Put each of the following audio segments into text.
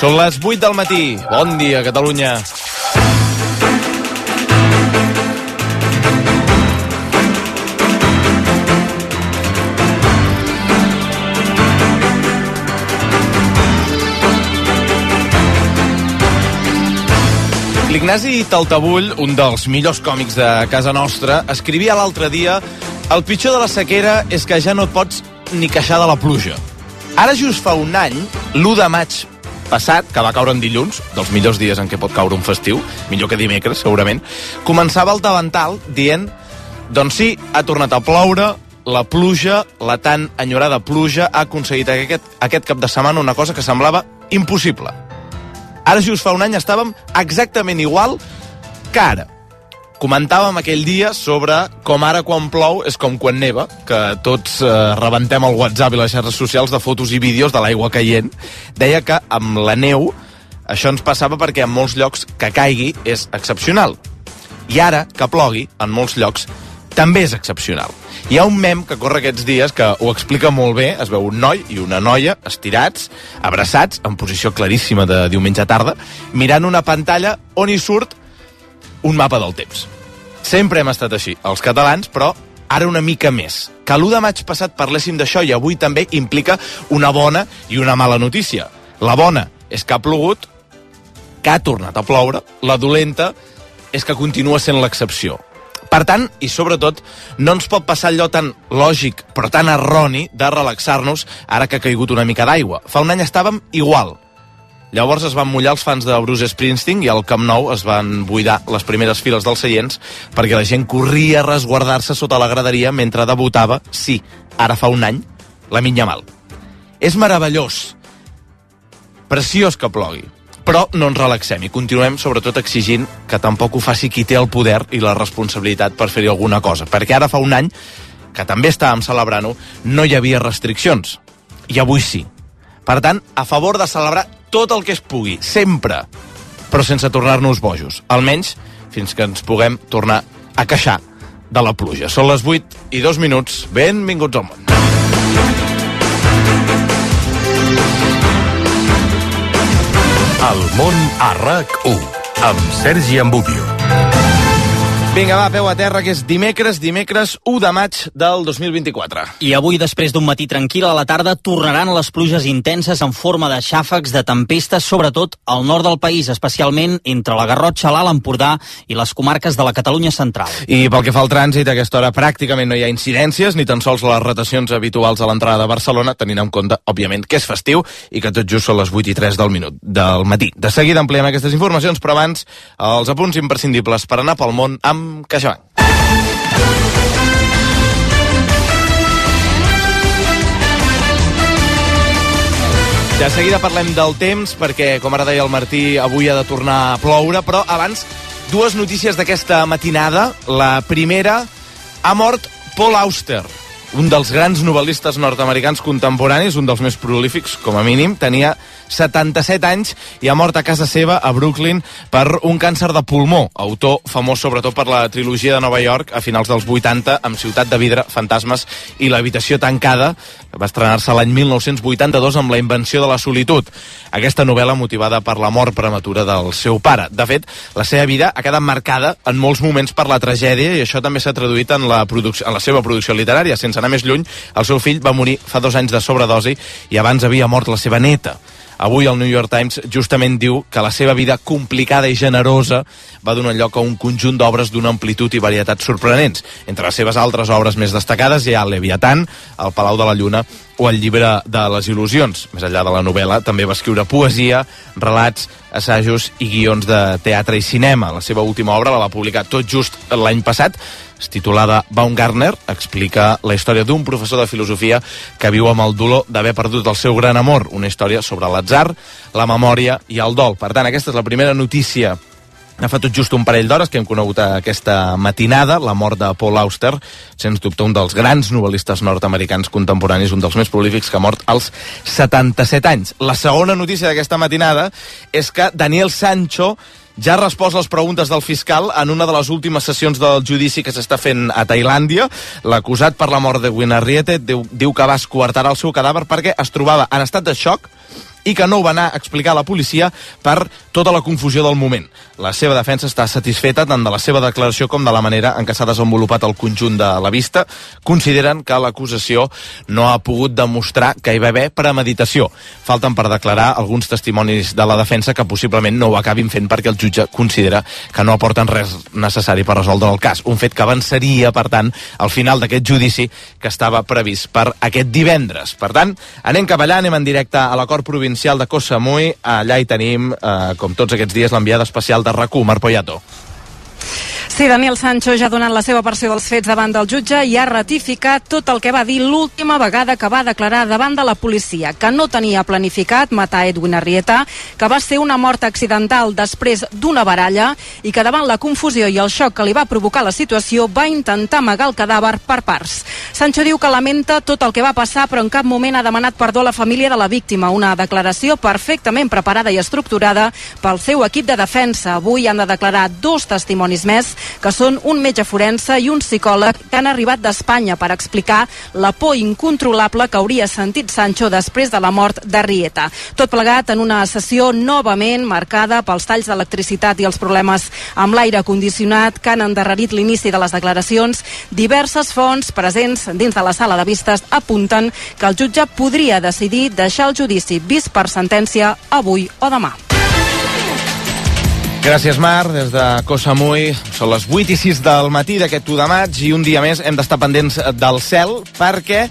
Són les 8 del matí. Bon dia, Catalunya. L'Ignasi Taltabull, un dels millors còmics de casa nostra, escrivia l'altre dia: el pitjor de la sequera és que ja no et pots ni queixar de la pluja. Ara just fa un any, l'1 de maig passat, que va caure en dilluns, dels millors dies en què pot caure un festiu, millor que dimecres, segurament, començava el davantal dient: doncs sí, ha tornat a ploure, la pluja, la tan enyorada pluja, ha aconseguit aquest cap de setmana una cosa que semblava impossible. Ara just fa un any estàvem exactament igual que ara. Comentàvem aquell dia sobre com ara quan plou és com quan neva, que tots rebentem el WhatsApp i les xarxes socials de fotos i vídeos de l'aigua caient. Deia que amb la neu això ens passava perquè en molts llocs que caigui és excepcional. I ara, que plogui, en molts llocs també és excepcional. Hi ha un mem que corre aquests dies que ho explica molt bé. Es veu un noi i una noia estirats, abraçats, en posició claríssima de diumenge tarda, mirant una pantalla on hi surt un mapa del temps. Sempre hem estat així, els catalans, però ara una mica més. Que l'1 de maig passat parléssim d'això i avui també implica una bona i una mala notícia. La bona és que ha plogut, que ha tornat a ploure. La dolenta és que continua sent l'excepció. Per tant, i sobretot, no ens pot passar allò tan lògic, però tan erroni, de relaxar-nos ara que ha caigut una mica d'aigua. Fa un any estàvem igual. Llavors es van mullar els fans de Bruce Springsteen i al Camp Nou es van buidar les primeres files dels seients perquè la gent corria a resguardar-se sota la graderia mentre debutava, sí, ara fa un any, Lamine Yamal. És meravellós, preciós que plogui. Però no ens relaxem i continuem sobretot exigint que tampoc ho faci qui té el poder i la responsabilitat per fer-hi alguna cosa. Perquè ara fa un any, que també estàvem celebrant-ho, no hi havia restriccions. I avui sí. Per tant, a favor de celebrar tot el que es pugui, sempre, però sense tornar-nos bojos. Almenys fins que ens puguem tornar a queixar de la pluja. Són les 8:02. Benvinguts al món. El món a RAC1, amb Sergi Ambudio. Vinga, va, peu a terra, que és dimecres 1 de maig del 2024. I avui, després d'un matí tranquil, a la tarda tornaran les pluges intenses en forma de xàfecs, de tempestes, sobretot al nord del país, especialment entre la Garrotxa, l'Alt Empordà i les comarques de la Catalunya central. I pel que fa al trànsit, a aquesta hora pràcticament no hi ha incidències, ni tan sols les retencions habituals a l'entrada de Barcelona, tenint en compte, òbviament, que és festiu i que tot just són les 8:03 del matí. De seguida ampliem aquestes informacions, però abans, els apunts imprescindibles per anar pel món amb CaixaBank. De seguida parlem del temps, perquè, com ara deia el Martí, avui ha de tornar a ploure, però abans, dues notícies d'aquesta matinada. La primera, ha mort Paul Auster, un dels grans novel·listes nord-americans contemporanis, un dels més prolífics, com a mínim. Tenia 77 anys i ha mort a casa seva, a Brooklyn, per un càncer de pulmó. Autor famós sobretot per la trilogia de Nova York a finals dels 80, amb Ciutat de vidre, Fantasmes i l'habitació tancada, que va estrenar-se l'any 1982 amb La invenció de la solitud. Aquesta novel·la motivada per la mort prematura del seu pare. De fet, la seva vida ha quedat marcada en molts moments per la tragèdia i això també s'ha traduït en la seva producció literària. Sense anar més lluny, el seu fill va morir fa 2 anys de sobredosi i abans havia mort la seva neta. Avui el New York Times justament diu que la seva vida complicada i generosa va donar lloc a un conjunt d'obres d'una amplitud i varietat sorprenents. Entre les seves altres obres més destacades hi ha Leviatán, El Palau de la Lluna o El llibre de les il·lusions. Més enllà de la novel·la, també va escriure poesia, relats, assajos i guions de teatre i cinema. La seva última obra la va publicar tot just l'any passat, titulada Baumgartner, explica la història d'un professor de filosofia que viu amb el dolor d'haver perdut el seu gran amor, una història sobre l'atzar, la memòria i el dol. Per tant, aquesta és la primera notícia. Ha fa tot just un parell d'hores que hem conegut aquesta matinada, la mort de Paul Auster, sens dubte un dels grans novel·listes nord-americans contemporanis, un dels més prolífics, que ha mort als 77 anys. La segona notícia d'aquesta matinada és que Daniel Sancho ja ha respost les preguntes del fiscal en una de les últimes sessions del judici que s'està fent a Tailàndia. L'acusat per la mort de Gwyn Arrieta diu que va esquartar el seu cadàver perquè es trobava en estat de xoc i que no ho va anar a explicar a la policia per tota la confusió del moment. La seva defensa està satisfeta tant de la seva declaració com de la manera en què s'ha desenvolupat el conjunt de la vista. Consideren que l'acusació no ha pogut demostrar que hi va haver premeditació. Falten per declarar alguns testimonis de la defensa que possiblement no ho acabin fent perquè el jutge considera que no aporten res necessari per resoldre el cas. Un fet que avançaria, per tant, al final d'aquest judici que estava previst per aquest divendres. Per tant, anem cap allà, anem en directe a l'acord provincial de Koh Samui. Allà hi tenim, com tots aquests dies, l'enviada especial de RAC1, Mar Poyato. Sí, Daniel Sancho ja ha donat la seva versió dels fets davant del jutge i ha ratificat tot el que va dir l'última vegada que va declarar davant de la policia, que no tenia planificat matar Edwin Arrieta, que va ser una mort accidental després d'una baralla i que davant la confusió i el xoc que li va provocar la situació va intentar amagar el cadàver per parts. Sancho diu que lamenta tot el que va passar però en cap moment ha demanat perdó a la família de la víctima, una declaració perfectament preparada i estructurada pel seu equip de defensa. Avui han de declarar 2 testimonis més, que són un metge forense i un psicòleg que han arribat d'Espanya per explicar la por incontrolable que hauria sentit Sancho després de la mort d'Arrieta. Tot plegat en una sessió novament marcada pels talls d'electricitat i els problemes amb l'aire condicionat que han endarrerit l'inici de les declaracions. Diverses fonts presents dins de la sala de vistes apunten que el jutge podria decidir deixar el judici vist per sentència avui o demà. Gràcies, Mar, des de Koh Samui. Són les 8:06 del matí d'aquest 1 de maig i un dia més hem d'estar pendents del cel perquè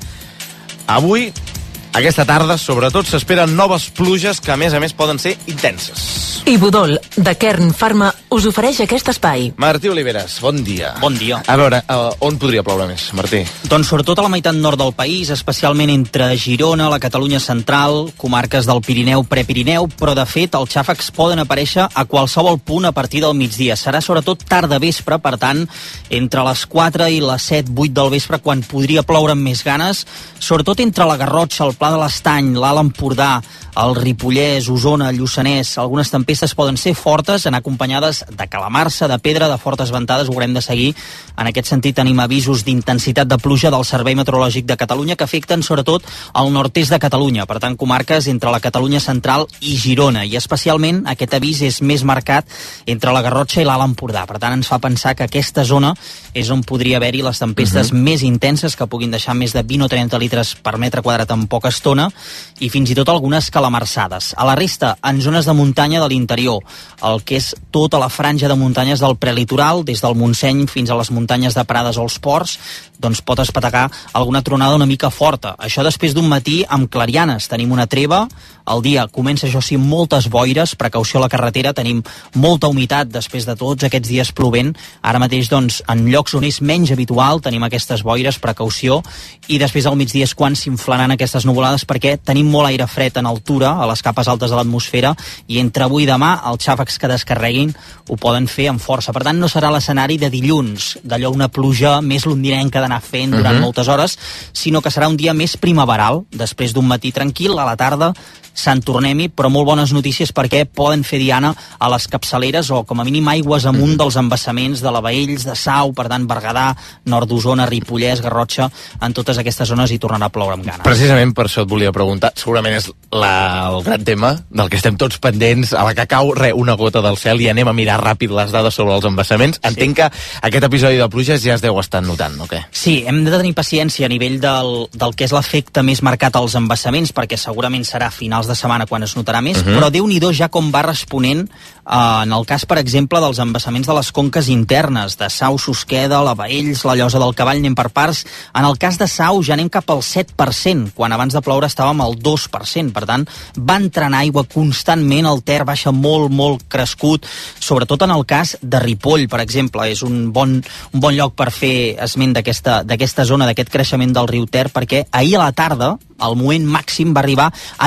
avui, aquesta tarda, sobretot, s'esperen noves pluges que, a més, poden ser intenses. Ibudol, de Kern Pharma, us ofereix aquest espai. Martí Oliveres, bon dia. Bon dia. A veure, on podria ploure més, Martí? Doncs sobretot a la meitat nord del país, especialment entre Girona, la Catalunya central, comarques del Pirineu, Prepirineu, però de fet els xàfecs poden aparèixer a qualsevol punt a partir del migdia. Serà sobretot tard de vespre, per tant, entre les 4 i les 7, 8 del vespre, quan podria ploure amb més ganes, sobretot entre la Garrotxa, el Pla de l'Estany, l'Alt Empordà, el Ripollès, Osona, el Lluçanès. Algunes tempestes poden ser fortes, anar acompanyades de calamarsa, de pedra, de fortes ventades, ho haurem de seguir. En aquest sentit tenim avisos d'intensitat de pluja del Servei Meteorològic de Catalunya que afecten sobretot el nord-est de Catalunya, per tant comarques entre la Catalunya central i Girona, i especialment aquest avís és més marcat entre la Garrotxa i l'Alt Empordà. Per tant ens fa pensar que aquesta zona és on podria haver-hi les tempestes més intenses que puguin deixar més de 20 o 30 litres per metre quadrat en poca estona i fins i tot algunes calamarsades. A la resta, en zones de muntanya de l'interior, el que és tota la franja de muntanyes del prelitoral, des del Montseny fins a les muntanyes de Prades o els Ports, doncs pot espetegar alguna tronada una mica forta. Això després d'un matí amb clarianes. Tenim una treva, el dia comença, això sí, moltes boires, precaució a la carretera, tenim molta humitat després de tots aquests dies plovent. Ara mateix, doncs, en llocs on és menys habitual tenim aquestes boires, precaució, i després al migdia és quan s'inflaran aquestes nuvolades perquè tenim molt aire fred en altura, a les capes altes de l'atmosfera, i entre avui i demà els xàfecs que descarreguin ho poden fer amb força. Per tant, no serà l'escenari de dilluns, d'allò una pluja més londinenca d'anar fent durant moltes hores, sinó que serà un dia més primaveral, després d'un matí tranquil, a la tarda se'n tornem-hi, però molt bones notícies perquè poden fer diana a les capçaleres o com a mínim aigües amunt dels embassaments de la Baells, de Sau, per tant Berguedà, nord d'Osona, Ripollès, Garrotxa, en totes aquestes zones hi tornarà a ploure amb ganes. Precisament per això et volia preguntar, segurament és el gran tema del que estem tots pendents, a la que cau una gota del cel i anem a mirar ràpid les dades sobre els embassaments. Entenc que aquest episodi de pluges ja es deu estar notant, no? Què? Sí, hem de tenir paciència a nivell del que és l'efecte més marcat als embassaments, perquè segurament serà a finals de setmana quan es notarà més, però Déu-n'hi-do ja com va responent en el cas, per exemple, dels embassaments de les conques internes, de Sau, Susqueda, la Baells, la Llosa del Cavall, anem per parts. En el cas de Sau ja anem cap al 7%, quan abans de ploure estàvem al 2%, per tant, va entrant aigua constantment, el Ter baixa molt, molt crescut, sobretot en el cas de Ripoll, per exemple, és un bon lloc per fer esment d'aquesta zona, d'aquest creixement del riu Ter, perquè ahir a la tarda, el moment màxim va arribar a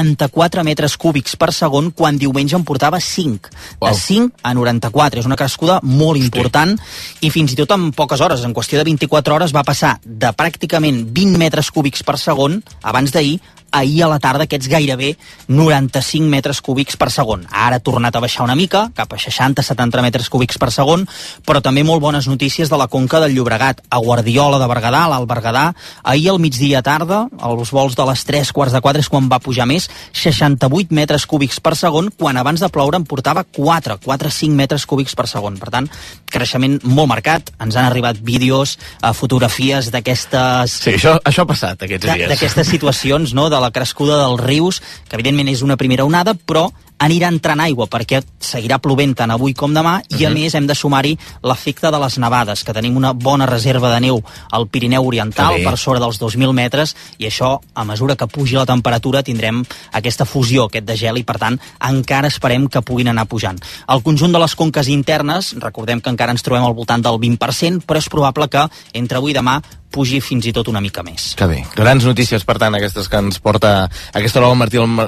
94 metres cúbics per segon, quan diumenge en portava 5. De 5 a 94. És una crescuda molt important i fins i tot en poques hores, en qüestió de 24 hores, va passar de pràcticament 20 metres cúbics per segon, abans d'ahir, ahir a la tarda aquests gairebé 95 metres cúbics per segon. Ara ha tornat a baixar una mica, cap a 60-70 metres cúbics per segon, però també molt bones notícies de la conca del Llobregat. A Guardiola de Berguedà, a l'Alt Berguedà, ahir al migdia tarda, als vols de les 3:15 és quan va pujar més, 68 metres cúbics per segon, quan abans de ploure en portava 4-5 metres cúbics per segon. Per tant, creixement molt marcat. Ens han arribat vídeos, fotografies d'aquestes... Sí, això ha passat aquests dies. D'aquestes situacions, no?, de la crescuda dels rius, que evidentment és una primera onada, però anirà entrant aigua perquè seguirà plovent tant avui com demà i a més hem de sumar-hi l'efecte de les nevades, que tenim una bona reserva de neu al Pirineu Oriental per sobre dels 2.000 metres i això, a mesura que pugi la temperatura, tindrem aquesta fusió, aquest degel, i per tant encara esperem que puguin anar pujant. El conjunt de les conques internes, recordem que encara ens trobem al voltant del 20%, però és probable que entre avui i demà pugi fins i tot una mica més. Que bé. Grans notícies, per tant, aquestes que ens porta a aquesta hora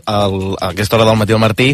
del matí el Martí,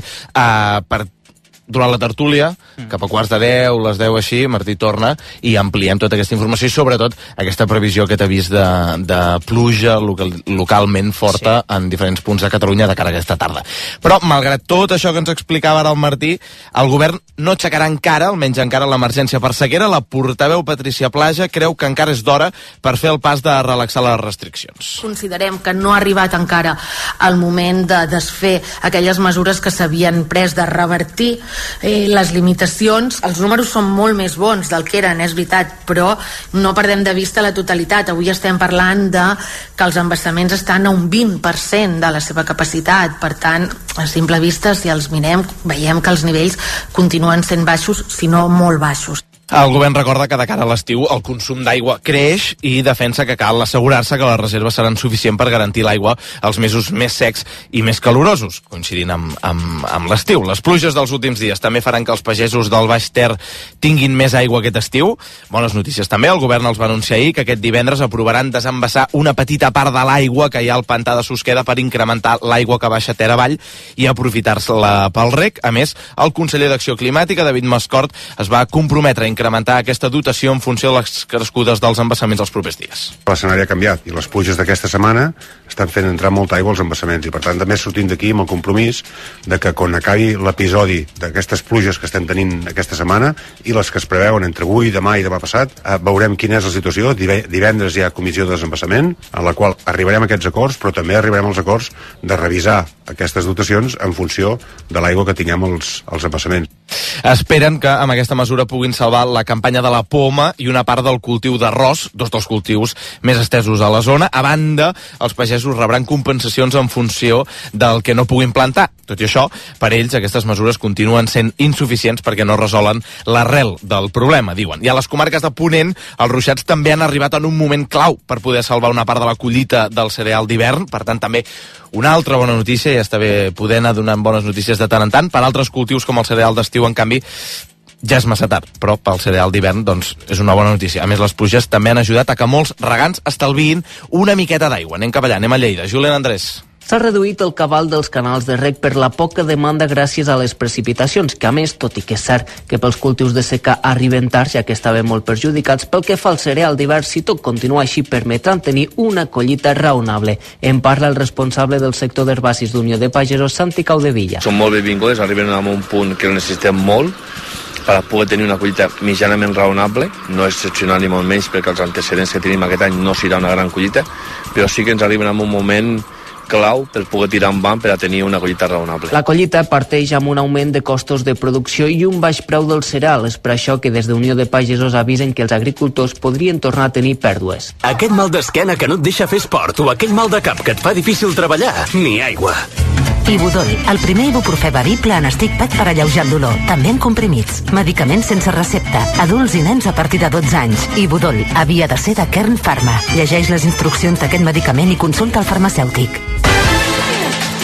durant la tertúlia, cap a 9:15, les 10 així, Martí torna i ampliem tota aquesta informació i sobretot aquesta previsió, aquest avís de pluja localment forta en diferents punts de Catalunya de cara a aquesta tarda. Però, malgrat tot això que ens explicava ara el Martí, el govern no aixecarà encara, almenys encara, l'emergència per sequera. La portaveu Patricia Plaja creu que encara és d'hora per fer el pas de relaxar les restriccions. Considerem que no ha arribat encara el moment de desfer aquelles mesures que s'havien pres, de revertir les limitacions. Els números són molt més bons del que eren, és veritat, però no perdem de vista la totalitat. Avui estem parlant de que els embassaments estan a un 20% de la seva capacitat. Per tant, a simple vista, si els mirem, veiem que els nivells continuen sent baixos, si no molt baixos. El govern recorda que de cara a l'estiu el consum d'aigua creix i defensa que cal assegurar-se que les reserves seran suficients per garantir l'aigua als mesos més secs i més calorosos, coincidint amb l'estiu. Les pluges dels últims dies també faran que els pagesos del Baix Ter tinguin més aigua aquest estiu. Bones notícies també. El govern els va anunciar ahir que aquest divendres aprovaran desembassar una petita part de l'aigua que hi ha al pantà de Susqueda per incrementar l'aigua que baixa Ter avall i aprofitar-se-la pel reg. A més, el conseller d'Acció Climàtica, David Mascort, es va comprometre a incrementar aquesta dotació en funció de les crescudes dels embassaments els propers dies. L'escenari ha canviat i les pluges d'aquesta setmana estan fent entrar molta aigua als embassaments i per tant també sortim d'aquí amb el compromís de que quan acabi l'episodi d'aquestes pluges que estem tenint aquesta setmana i les que es preveuen entre avui, demà i demà passat, veurem quina és la situació. Divendres hi ha comissió de desembassament en la qual arribarem a aquests acords, però també arribarem als acords de revisar aquestes dotacions en funció de l'aigua que tinguem als embassaments. Esperen que amb aquesta mesura puguin salvar la campanya de la poma i una part del cultiu d'arròs, dos dels cultius més estesos a la zona. A banda, els pagesos rebran compensacions en funció del que no puguin plantar. Tot i això, per ells aquestes mesures continuen sent insuficients perquè no resolen l'arrel del problema, diuen. I a les comarques de Ponent, els ruixats també han arribat en un moment clau per poder salvar una part de la collita del cereal d'hivern. Per tant, també una altra bona notícia, i està bé poder anar donant bones notícies de tant en tant. Per altres cultius com el cereal d'estiu, en canvi, ja és massa tard, però pel cereal d'hivern doncs, és una bona notícia. A més, les pluges també han ajudat a que molts regants estalviïn una miqueta d'aigua. Anem cap allà, anem a Lleida. Julián Andrés. S'ha reduït el cabal dels canals de reg per la poca demanda gràcies a les precipitacions, que a més, tot i que és cert que pels cultius de seca arriben tard, ja que estaven molt perjudicats, pel que fa al cereal d'hivern, si tot continua així, permetran tenir una collita raonable. En parla el responsable del sector d'herbacis d'Unió de Pagesos, Santi Caudevilla. Són molt benvingudes, arriben a un punt que ho necessitem molt, per poder tenir una collita mitjanament raonable, no excepcional ni molt menys perquè els antecedents que tenim aquest any no serà una gran collita, però sí que ens arriben en un moment clau per poder tirar endavant per a tenir una collita raonable. La collita parteix amb un augment de costos de producció i un baix preu del cereal. És per això que des d'Unió de Pagesos avisen que els agricultors podrien tornar a tenir pèrdues. Aquest mal d'esquena que no et deixa fer esport o aquell mal de cap que et fa difícil treballar, ni aigua. Ibudol, el primer ibuprofè bevible en stick pack per alleujar el dolor, també en comprimits. Medicaments sense recepta, adults i nens a partir de 12 anys. Ibudol havia de ser de Kern Pharma. Llegeix les instruccions d'aquest medicament i consulta el farmacèutic.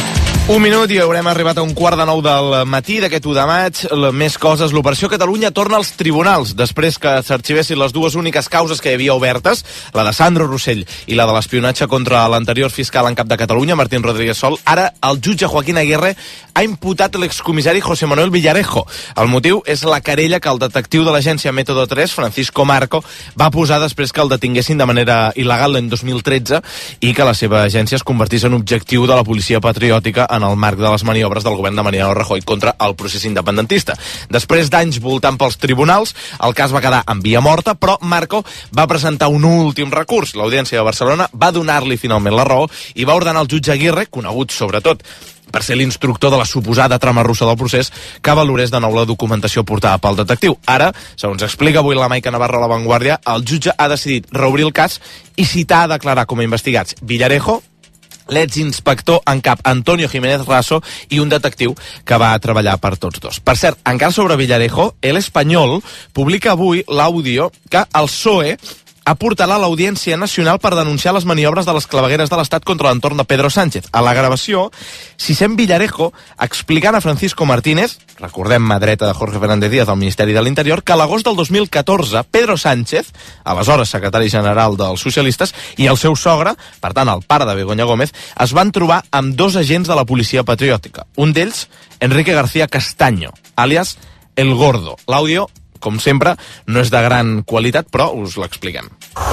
Un minut i haurem arribat a 8:45 del matí d'aquest 1 de maig. Més coses. L'Operació Catalunya torna als tribunals després que s'arxivessin les dues úniques causes que hi havia obertes, la de Sandro Rossell i la de l'espionatge contra l'anterior fiscal en cap de Catalunya, Martín Rodríguez Sol. Ara el jutge Joaquín Aguirre ha imputat l'excomissari José Manuel Villarejo. El motiu és la querella que el detectiu de l'agència Método 3, Francisco Marco, va posar després que el detinguessin de manera il·legal l'any 2013 i que la seva agència es convertís en objectiu de la policia patriòtica en el marc de les maniobres del govern de Mariano Rajoy contra el procés independentista. Després d'anys voltant pels tribunals, el cas va quedar en via morta, però Marco va presentar un últim recurs. L'Audiència de Barcelona va donar-li finalment la raó i va ordenar al jutge Aguirre, conegut sobretot per ser l'instructor de la suposada trama russa del procés, que valorés de nou la documentació portada pel detectiu. Ara, segons explica avui la Maica Navarro a La Vanguardia, el jutge ha decidit reobrir el cas i citar a declarar com a investigats Villarejo, l'exinspector en cap Antonio Jiménez Raso i un detectiu que va treballar per tots dos. Per cert, encara sobre Villarejo, El Espanyol publica avui l'àudio que el PSOE aportarà a l'Audiència Nacional per denunciar les maniobres de les clavegueres de l'Estat contra l'entorn de Pedro Sánchez. A la gravació s'hi sent Villarejo explicant a Francisco Martínez, recordem mà dreta de Jorge Fernández Díaz del Ministeri de l'Interior, que a l'agost del 2014 Pedro Sánchez, aleshores secretari general dels socialistes, i el seu sogre, per tant el pare de Begoña Gómez, es van trobar amb dos agents de la policia patriòtica. Un d'ells, Enrique García Castaño, àlies El Gordo. L'àudio, com sempre, no és de gran qualitat, però us l'expliquem.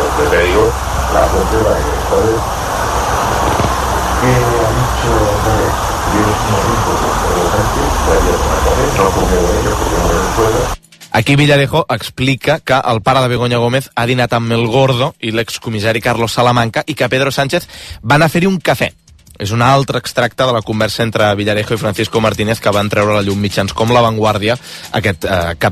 Aquí Villarejo explica que el pare de Begoña Gómez ha dinat amb El Gordo i l'excomissari Carlos Salamanca i que Pedro Sánchez va anar a fer-hi un cafè. És un altre extracte de la conversa entre Villarejo i Francisco Martínez que van treure a la llum mitjans com La Vanguardia aquest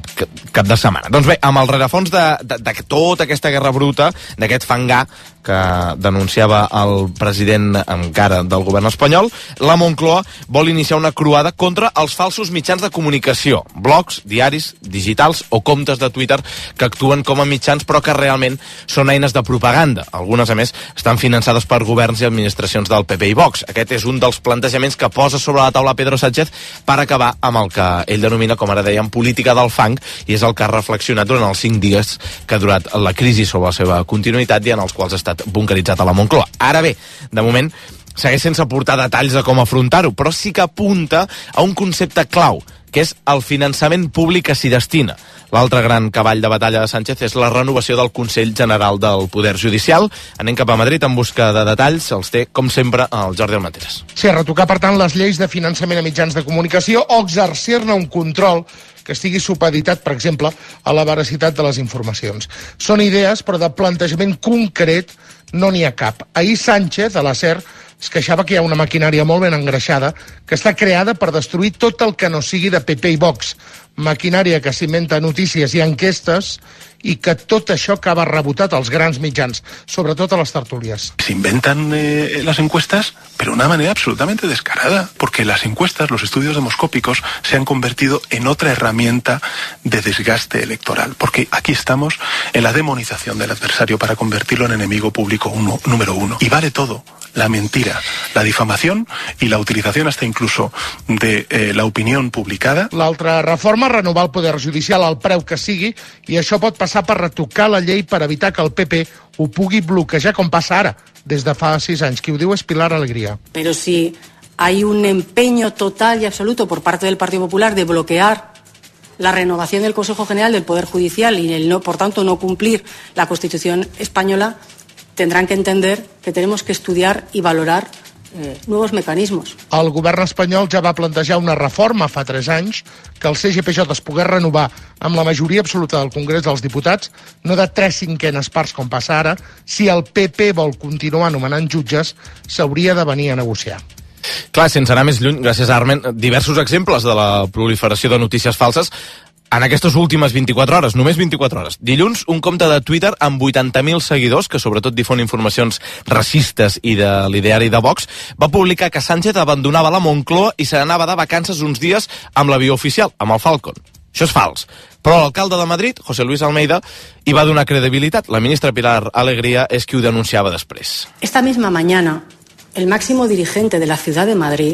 cap de setmana. Doncs bé, amb el rerefons de tota aquesta guerra bruta, d'aquest fangar que denunciava el president encara del govern espanyol, la Moncloa vol iniciar una croada contra els falsos mitjans de comunicació, blogs, diaris, digitals o comptes de Twitter que actuen com a mitjans però que realment són eines de propaganda. Algunes, a més, estan finançades per governs i administracions del PP i Vox. Aquest és un dels plantejaments que posa sobre la taula Pedro Sánchez per acabar amb el que ell denomina, com ara dèiem, política del fang, i és el que ha reflexionat durant els 5 dies que ha durat la crisi sobre la seva continuïtat i en els quals ha estat bunkeritzat a la Moncloa. Ara bé, de moment segueix sense aportar detalls de com afrontar-ho, però sí que apunta a un concepte clau, que és el finançament públic que s'hi destina. L'altre gran cavall de batalla de Sánchez és la renovació del Consell General del Poder Judicial. Anem cap a Madrid en busca de detalls. Els té, com sempre, el Jordi Almateres. Sí, retocar, per tant, les lleis de finançament a mitjans de comunicació o exercir-ne un control que estigui supeditat, per exemple, a la veracitat de les informacions. Són idees, però de plantejament concret no n'hi ha cap. Ahir Sánchez, a la SER, es queixava que hi ha una maquinària molt ben engreixada que està creada per destruir tot el que no sigui de PP i Vox. Maquinària que s'inventa notícies i enquestes y que tot això acaba rebotat als grans mitjans, sobretot a les tertúlies. Se inventan las encuestas, pero de una manera absolutamente descarada, porque las encuestas, los estudios demoscópicos, se han convertido en otra herramienta de desgaste electoral, porque aquí estamos en la demonización del adversario para convertirlo en enemigo público número uno. Y vale todo, la mentira, la difamación y la utilización hasta incluso de la opinión publicada. L'altra reforma, renovar el poder judicial al preu que sigui, i això pot passar per retocar la llei per evitar que el PP ho pugui bloquejar com passa ara, des de fa 6 anys. Qui ho diu és Pilar Alegría. Pero si hay un empeño total y absoluto por parte del Partido Popular de bloquear la renovación del Consejo General del Poder Judicial y el no, por tanto, no cumplir la Constitución española, tendrán que entender que tenemos que estudiar y valorar nuevos mecanismos. El govern espanyol ja va plantejar una reforma fa 3 anys que el CGPJ es pogués renovar amb la majoria absoluta del Congrés dels Diputats, no de 3/5 parts com passa ara. Si el PP vol continuar nomenant jutges, s'hauria de venir a negociar. Clar, sense anar més lluny, gràcies a Armen, diversos exemples de la proliferació de notícies falses en aquestes últimes 24 hores, només 24 hores. Dilluns, un compte de Twitter amb 80.000 seguidors, que sobretot difon informacions racistes i de l'ideari de Vox, va publicar que Sánchez abandonava la Moncloa i se n'anava de vacances uns dies amb l'avió oficial, amb el Falcon. Això és fals. Però l'alcalde de Madrid, José Luis Almeida, hi va donar credibilitat. La ministra Pilar Alegría és qui ho denunciava després. Esta misma mañana, el máximo dirigente de la Ciudad de Madrid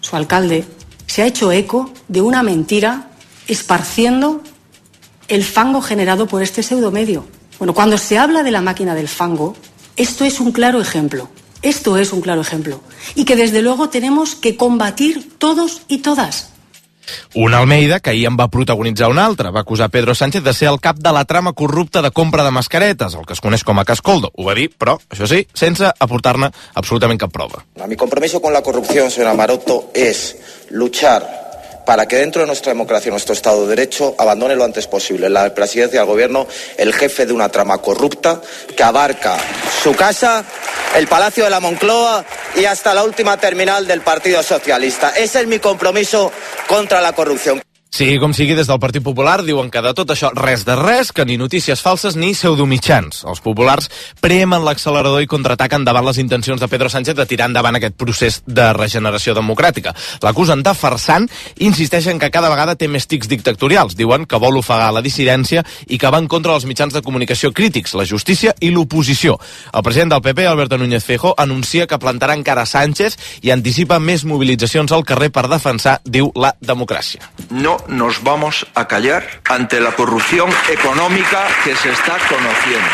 su alcalde, se ha hecho eco de una mentira esparciendo el fango generado por este pseudomedio. Bueno, cuando se habla de la máquina del fango, esto es un claro ejemplo. Esto es un claro ejemplo. Y que desde luego tenemos que combatir todos y todas. Un Almeida que ahir en va protagonitzar un altre. Va acusar Pedro Sánchez de ser el cap de la trama corrupta de compra de mascaretes, el que es coneix com a Cascoldo. Ho va dir, però, això sí, sense aportar-ne absolutament cap prova. Mi compromiso con la corrupción, señora Maroto, es luchar para que dentro de nuestra democracia, nuestro Estado de Derecho, abandone lo antes posible la presidencia del Gobierno el jefe de una trama corrupta que abarca su casa, el Palacio de la Moncloa y hasta la última terminal del Partido Socialista. Ese es mi compromiso contra la corrupción. Sigui com sigui, des del Partit Popular diuen que de tot això res de res, que ni notícies falses ni pseudomitjans. Els populars premen l'accelerador i contraataquen davant les intencions de Pedro Sánchez de tirar endavant aquest procés de regeneració democràtica. L'acusen de farsant i insisteixen que cada vegada té més tics dictatorials. Diuen que vol ofegar la dissidència i que va en contra dels mitjans de comunicació crítics, la justícia i l'oposició. El president del PP, Alberto Núñez Feijóo, anuncia que plantarà encara Sánchez i anticipa més mobilitzacions al carrer per defensar, diu, la democràcia. No nos vamos a callar ante la corrupción económica que se está conociendo.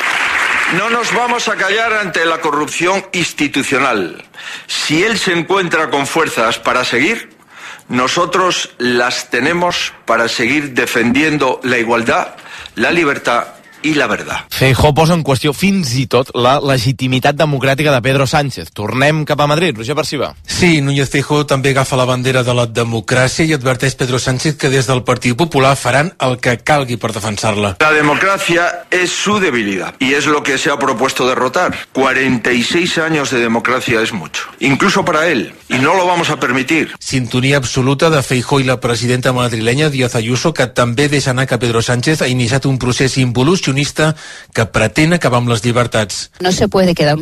No nos vamos a callar ante la corrupción institucional. Si él se encuentra con fuerzas para seguir, nosotros las tenemos para seguir defendiendo la igualdad, la libertad i la verdad. Feijóo posa en qüestió fins i tot la legitimitat democràtica de Pedro Sánchez. Tornem cap a Madrid. Roger Perciba. Sí, Núñez Feijóo també agafa la bandera de la democràcia i adverteix Pedro Sánchez que des del Partit Popular faran el que calgui per defensar-la. La democracia es su debilidad y es lo que se ha propuesto derrotar. 46 años de democracia es mucho, incluso para él, y no lo vamos a permitir. Sintonia absoluta de Feijóo i la presidenta madrilenya Díaz Ayuso, que també deixa anar que Pedro Sánchez ha iniciat un procés involucionista que pretén acabar amb les llibertats. No se puede quedar un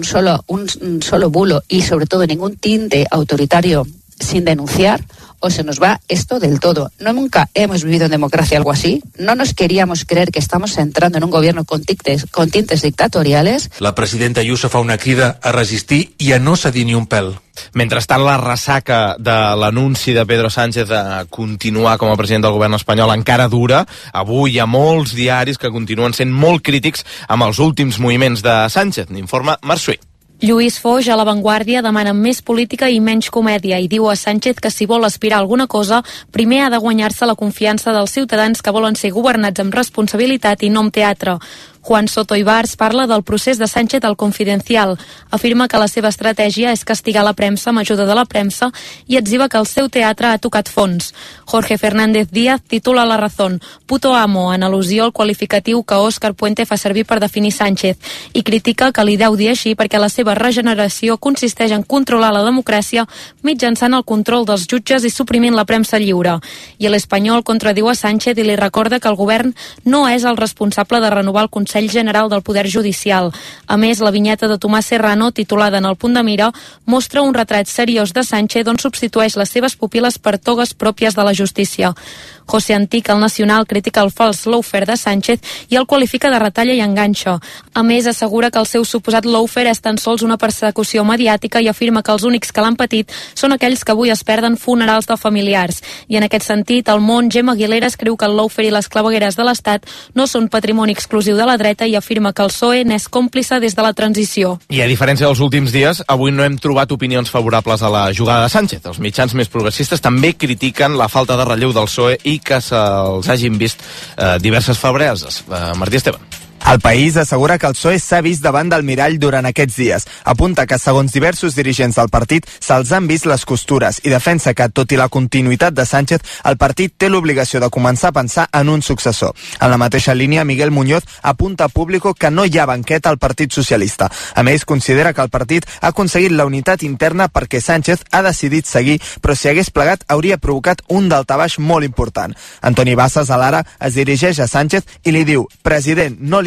solo bulo y sobre todo ningún tinte autoritario sin denunciar o se nos va esto del todo. Nunca hemos vivido en democracia algo así. No nos queríamos creer que estamos entrando en un gobierno con tintes dictatoriales. La presidenta Ayuso fa una crida a resistir i a no cedir ni un pèl. Mentrestant, la ressaca de l'anunci de Pedro Sánchez de continuar com a president del govern espanyol encara dura. Avui hi ha molts diaris que continuen sent molt crítics amb els últims moviments de Sánchez. N'informa Marc Suí. Lluís Foix, a La Vanguardia, demana més política i menys comèdia i diu a Sánchez que si vol aspirar a alguna cosa, primer ha de guanyar-se la confiança dels ciutadans que volen ser governats amb responsabilitat i no amb teatre. Juan Soto Ibars parla del procés de Sánchez al Confidencial. Afirma que la seva estratègia és castigar la premsa amb ajuda de la premsa i etziba que el seu teatre ha tocat fons. Jorge Fernández Díaz titula La Razón, puto amo, en al·lusió al qualificatiu que Óscar Puente fa servir per definir Sánchez, i critica que li deu dir així perquè la seva regeneració consisteix en controlar la democràcia mitjançant el control dels jutges i suprimint la premsa lliure. I l'Espanyol contradiu a Sánchez i li recorda que el govern no és el responsable de renovar el Consell General del Poder Judicial. A més, la vinyeta de Tomàs Serrano, titulada en el Punt de Mira, mostra un retrat seriós de Sánchez on substitueix les seves pupil·les per togues pròpies de la justícia. José Antic, al Nacional, critica el fals lawfare de Sánchez i el qualifica de retalla i enganxa. A més, assegura que el seu suposat lawfare és tan sols una persecució mediàtica i afirma que els únics que l'han patit són aquells que avui es perden funerals de familiars. I en aquest sentit, al Món, Gemma Aguilera creu que el lawfare i les clavegueres de l'Estat no són patrimoni exclusiu de la dreta i afirma que el PSOE n'és còmplice des de la transició. I a diferència dels últims dies, avui no hem trobat opinions favorables a la jugada de Sánchez. Els mitjans més progressistes també critiquen la falta de relleu del PSOE i que se'ls hagin vist diverses febreses. Martí Esteban. El País assegura que el PSOE s'ha vist davant del mirall durant aquests dies. Apunta que, segons diversos dirigents del partit, se'ls han vist les costures i defensa que, tot i la continuïtat de Sánchez, el partit té l'obligació de començar a pensar en un successor. En la mateixa línia, Miguel Muñoz apunta a Público que no hi ha banqueta al Partit Socialista. A més, considera que el partit ha aconseguit la unitat interna perquè Sánchez ha decidit seguir, però si hagués plegat hauria provocat un daltabaix molt important. Antoni Bassas, a l'Ara, es dirigeix a Sánchez i li diu: president, no li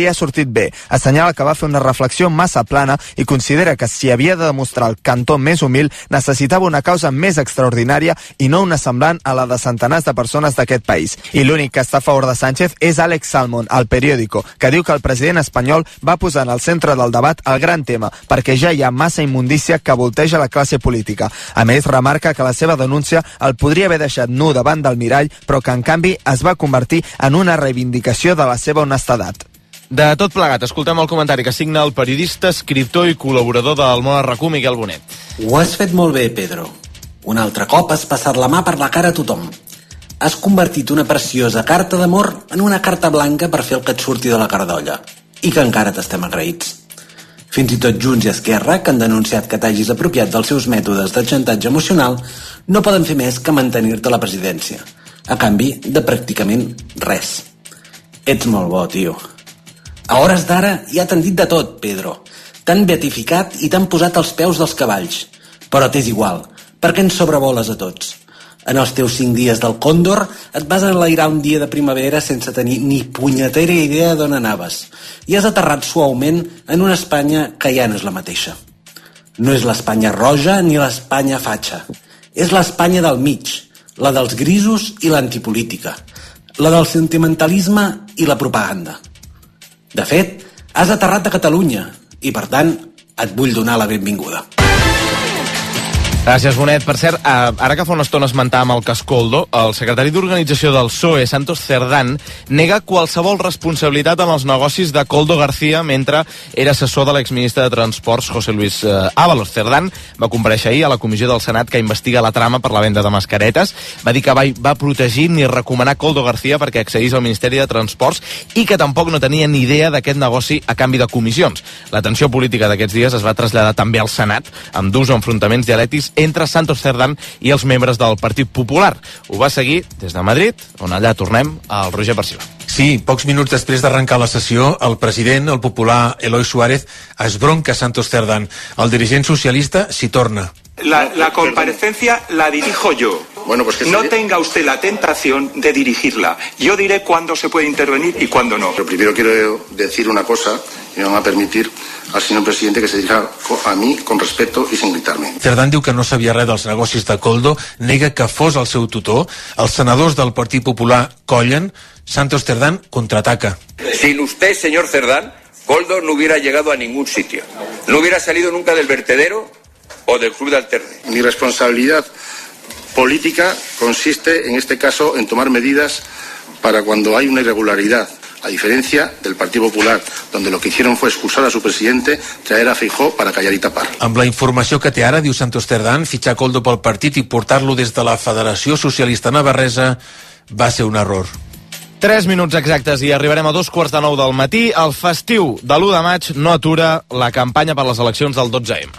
li ha sortit bé. Assenyala que va fer una reflexió massa plana i considera que si havia de demostrar el cantó més humil necessitava una causa més extraordinària i no una semblant a la de centenars de persones d'aquest país. I l'únic que està a favor de Sánchez és Alex Salmond, al Periódico, que diu que el president espanyol va posar en el centre del debat el gran tema, perquè ja hi ha massa immundícia que volteja la classe política. A més, remarca que la seva denúncia el podria haver deixat nu davant del mirall, però que en canvi es va convertir en una reivindicació de la seva honestedat. De tot plegat, escoltem el comentari que signa el periodista, escriptor i col·laborador del Món RQ, Miquel Bonet. Ho has fet molt bé, Pedro. Un altre cop has passat la mà per la cara a tothom. Has convertit una preciosa carta d'amor en una carta blanca per fer el que et surti de la cardolla. I que encara t'estem agraïts. Fins i tot Junts i Esquerra, que han denunciat que t'hagis apropiat dels seus mètodes de xantatge emocional, no poden fer més que mantenir-te a la presidència, a canvi de pràcticament res. Ets molt bo, tio. A hores d'ara ja t'han dit de tot, Pedro. T'han beatificat i t'han posat als peus dels cavalls. Però t'és igual, perquè ens sobrevoles a tots. En els teus 5 dies del Còndor et vas enlairar un dia de primavera sense tenir ni punyetera idea d'on anaves i has aterrat suaument en una Espanya que ja no és la mateixa. No és l'Espanya roja ni l'Espanya fatxa. És l'Espanya del mig, la dels grisos i l'antipolítica, la del sentimentalisme i la propaganda. De fet, has aterrat a Catalunya i, per tant, et vull donar la benvinguda. Gràcies, Bonet. Per cert, ara que fa una estona esmentàvem el cas Koldo, el secretari d'Organització del PSOE, Santos Cerdán, nega qualsevol responsabilitat en els negocis de Koldo García mentre era assessor de l'exministre de Transports, José Luis Ábalos. Cerdán va comparèixer ahir a la comissió del Senat que investiga la trama per la venda de mascaretes. Va dir que va protegir ni recomanar Koldo García perquè accedís al Ministeri de Transports i que tampoc no tenia ni idea d'aquest negoci a canvi de comissions. La tensió política d'aquests dies es va traslladar també al Senat, amb durs enfrontaments dialèctics entre Santos Cerdán i els membres del Partit Popular. Ho va seguir des de Madrid, on allà tornem al Roger Barcila. Sí, pocs minuts després d'arrencar la sessió, el president, el popular Eloy Suárez, esbronca Santos Cerdán. El dirigent socialista s'hi torna. La comparecencia la dirijo yo. Bueno, pues no tenga usted la tentación de dirigirla. Yo diré cuándo se puede intervenir y cuándo no. Pero primero quiero decir una cosa, y me van a permitir al señor presidente que se dirija a mi con respeto y sin gritarme. Cerdán diu que no sabia res dels negocis de Koldo, nega que fos el seu tutor, els senadors del Partit Popular collen, Santos Cerdán contraataca. Sin usted, señor Cerdán, Koldo no hubiera llegado a ningún sitio. No hubiera salido nunca del vertedero o del club de alterne. Mi responsabilidad política consiste, en este caso, en tomar medidas para cuando hay una irregularidad, a diferencia del Partido Popular, donde lo que hicieron fue excusar a su presidente, traer a Feijóo para callar y tapar. Amb la informació que té ara, diu Santos Cerdán, fitxar Koldo pel partit i portar-lo des de la Federació Socialista Navarresa va ser un error. 3 minuts exactes i arribarem a 2:45 del matí. El festiu de l'1 de maig no atura la campanya per les eleccions del 12M.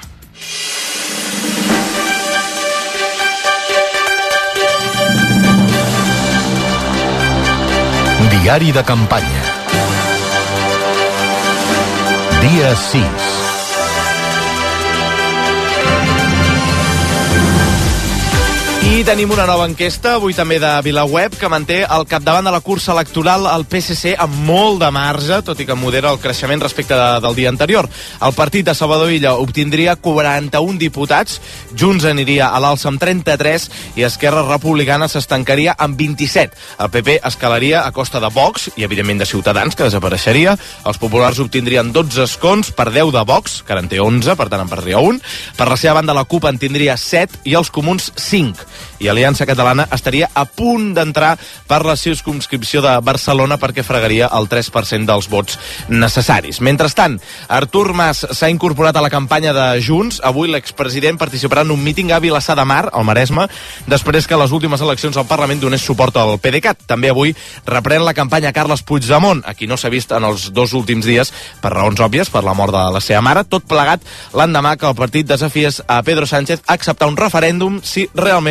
Diari de campanya. Dia 6. I tenim una nova enquesta, avui també de VilaWeb, que manté al capdavant de la cursa electoral el PSC amb molt de marge, tot i que modera el creixement respecte del dia anterior. El partit de Salvador Illa obtindria 41 diputats, Junts aniria a l'alça amb 33 i Esquerra Republicana s'estancaria amb 27. El PP escalaria a costa de Vox i, evidentment, de Ciutadans, que desapareixeria. Els populars obtindrien 12 escons per 10 de Vox, que ara en té 11, per tant en perdria un. Per la seva banda, la CUP en tindria 7 i els Comuns 5. I Aliança Catalana estaria a punt d'entrar per la circumscripció de Barcelona perquè fregaria el 3% dels vots necessaris. Mentrestant, Artur Mas s'ha incorporat a la campanya de Junts. Avui l'expresident participarà en un míting a Vilassar de Mar, al Maresme, després que les últimes eleccions al Parlament donés suport al PDeCAT. També avui reprèn la campanya Carles Puigdemont, a qui no s'ha vist en els 2 últims dies per raons òbvies, per la mort de la seva mare, tot plegat l'endemà que el partit desafiés a Pedro Sánchez a acceptar un referèndum si realment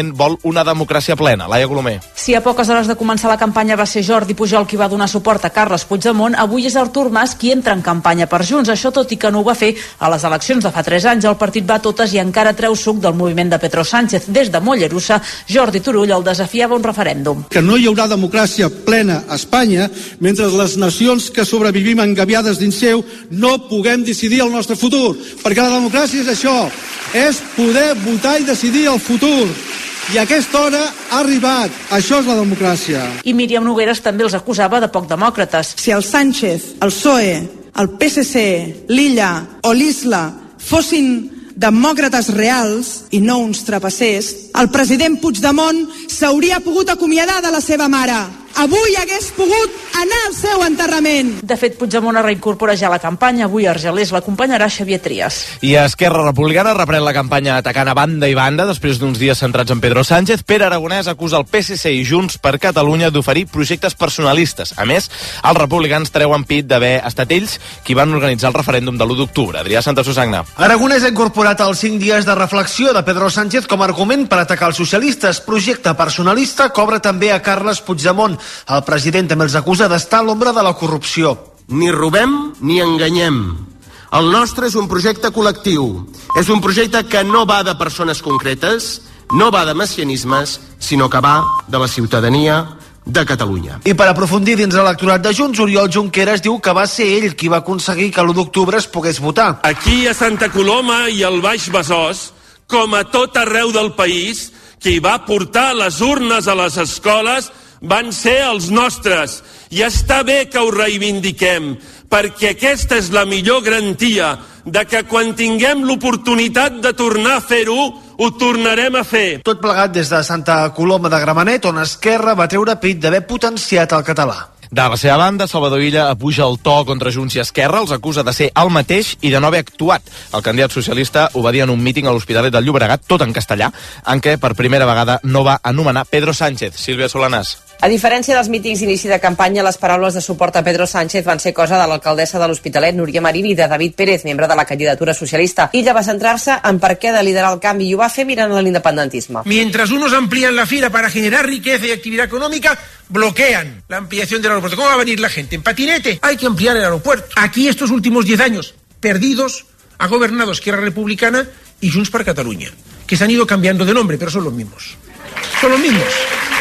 president vol una democràcia plena. Laia Colomer. Si a poques hores de començar la campanya va ser Jordi Pujol qui va donar suport a Carles Puigdemont, avui és Artur Mas qui entra en campanya per Junts. Això tot i que no ho va fer a les eleccions de fa 3 anys. El partit va a totes i encara treu suc del moviment de Pedro Sánchez. Des de Mollerussa, Jordi Turull el desafiava a un referèndum. Que no hi haurà democràcia plena a Espanya mentre les nacions que sobrevivim engabiades dins seu no puguem decidir el nostre futur. Perquè la democràcia és això, és poder votar i decidir el futur. I aquesta hora ha arribat. Això és la democràcia. I Míriam Nogueras també els acusava de poc demòcrates. Si el Sánchez, el PSOE, el PSC, l'Illa o l'Isla fossin demòcrates reals i no uns trapassers, el president Puigdemont s'hauria pogut acomiadar de la seva mare. Avui hagués pogut anar al seu enterrament. De fet, Puigdemont es reincorpora ja a la campanya. Avui a Argelers l'acompanyarà Xavier Trias. I Esquerra Republicana reprèn la campanya atacant a banda i banda després d'uns dies centrats en Pedro Sánchez. Pere Aragonès acusa el PSC i Junts per Catalunya d'oferir projectes personalistes. A més, els republicans treuen pit d'haver estat ells qui van organitzar el referèndum de l'1 d'octubre. Adrià Santasusagna. Aragonès ha incorporat els 5 dies de reflexió de Pedro Sánchez com a argument per atacar els socialistes. Projecte personalista cobra també a Carles Puigdemont. El president també els acusa d'estar a l'ombra de la corrupció. Ni robem ni enganyem. El nostre és un projecte col·lectiu. És un projecte que no va de persones concretes, no va de messianismes, sinó que va de la ciutadania de Catalunya. I per aprofundir dins l'electorat de Junts, Oriol Junqueras diu que va ser ell qui va aconseguir que l'1 d'octubre es pogués votar. Aquí a Santa Coloma i al Baix Besòs, com a tot arreu del país, qui va portar les urnes a les escoles van ser els nostres. I està bé que ho reivindiquem, perquè aquesta és la millor garantia de que quan tinguem l'oportunitat de tornar a fer-ho, ho tornarem a fer. Tot plegat des de Santa Coloma de Gramenet, on Esquerra va treure pit d'haver potenciat el català. De la seva banda, Salvador Illa apuja el to contra Junts i Esquerra, els acusa de ser el mateix i de no haver actuat. El candidat socialista ho va dir en un míting a l'Hospitalet del Llobregat, tot en castellà, en què per primera vegada no va anomenar Pedro Sánchez. Sílvia Solanàs. A diferència dels mítings d'inici de campanya, les paraules de suport a Pedro Sánchez van ser cosa de l'alcaldessa de l'Hospitalet, Núria Marín, i de David Pérez, membre de la candidatura socialista. Ella va centrar-se en per què de liderar el canvi i ho va fer mirant a l'independentisme. Mientras unos amplían la fila para generar riqueza y actividad económica, bloquean la ampliación del aeropuerto. ¿Cómo va a venir la gente? ¿En patinete? Hay que ampliar el aeropuerto. Aquí estos últimos 10 años perdidos ha gobernado Esquerra Republicana y Junts per Catalunya, que se han ido cambiando de nombre, pero son los mismos. Son los mismos.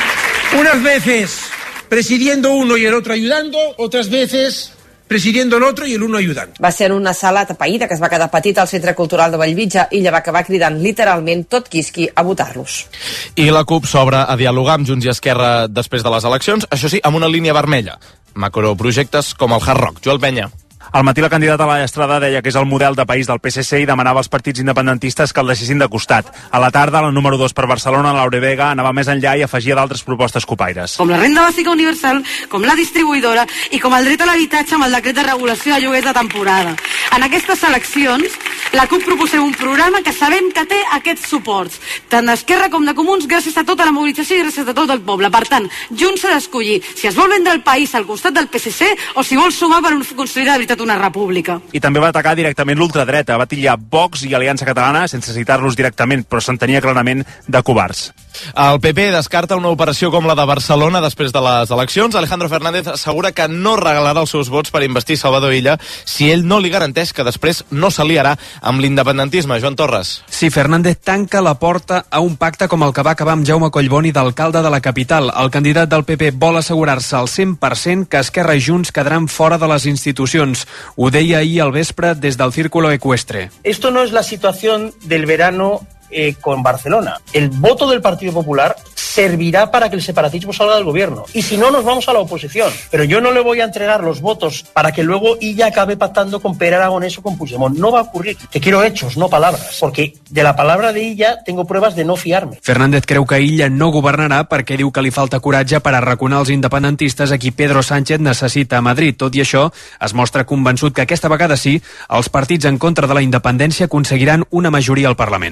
Unas veces presidiendo uno y el otro ayudando, otras veces presidiendo el otro y el uno ayudando. Va ser una sala atapeïda que es va quedar petita al Centre Cultural de Bellvitge i ella va acabar cridant literalment tot quisqui a votar-los. I la CUP s'obre a dialogar amb Junts i Esquerra després de les eleccions, això sí, amb una línia vermella. Macroprojectes com el Hard Rock. Joel Penya. Al matí la candidata Laia Estrada deia que és el model de país del PSC i demanava als partits independentistes que el deixessin de costat. A la tarda, la número 2 per Barcelona, Laura Vega, anava més enllà i afegia d'altres propostes copaires. Com la renda bàsica universal, com la distribuïdora i com el dret a l'habitatge amb el decret de regulació de lloguers de temporada. En aquestes eleccions, la CUP proposem un programa que sabem que té aquests suports, tant d'Esquerra com de Comuns, gràcies a tota la mobilització i gràcies a tot el poble. Per tant, Junts s'ha d'escollir si es vol vendre el país al costat del PSC o si vol sumar per construir de veritat una república. I també va atacar directament l'ultradreta, va titllar Vox i Aliança Catalana sense citar-los directament, però s'entenia clarament de covards. El PP descarta una operació com la de Barcelona després de les eleccions. Alejandro Fernández assegura que no regalarà els seus vots per investir Salvador Illa si ell no li garanteix que després no s'aliarà amb l'independentisme. Joan Torres. Sí, Fernández tanca la porta a un pacte com el que va acabar amb Jaume Collboni d'alcalde de la capital. El candidat del PP vol assegurar-se al 100% que Esquerra i Junts quedaran fora de les institucions. Ho deia ahir al vespre des del Círculo Ecuestre. Esto no es la situación del verano con Barcelona. El voto del Partido Popular servirá para que el separatismo salga del gobierno. Y si no, nos vamos a la oposición. Pero yo no le voy a entregar los votos para que luego Illa acabe pactando con Pere Aragonés o con Puigdemont. No va a ocurrir. Que quiero hechos, no palabras. Porque de la palabra de Illa tengo pruebas de no fiarme. Fernández creu que Illa no governarà perquè diu que li falta coratge per arraconar els independentistes a qui Pedro Sánchez necessita a Madrid. Tot i això, es mostra convençut que aquesta vegada sí, els partits en contra de la independència aconseguiran una majoria al Parlament. I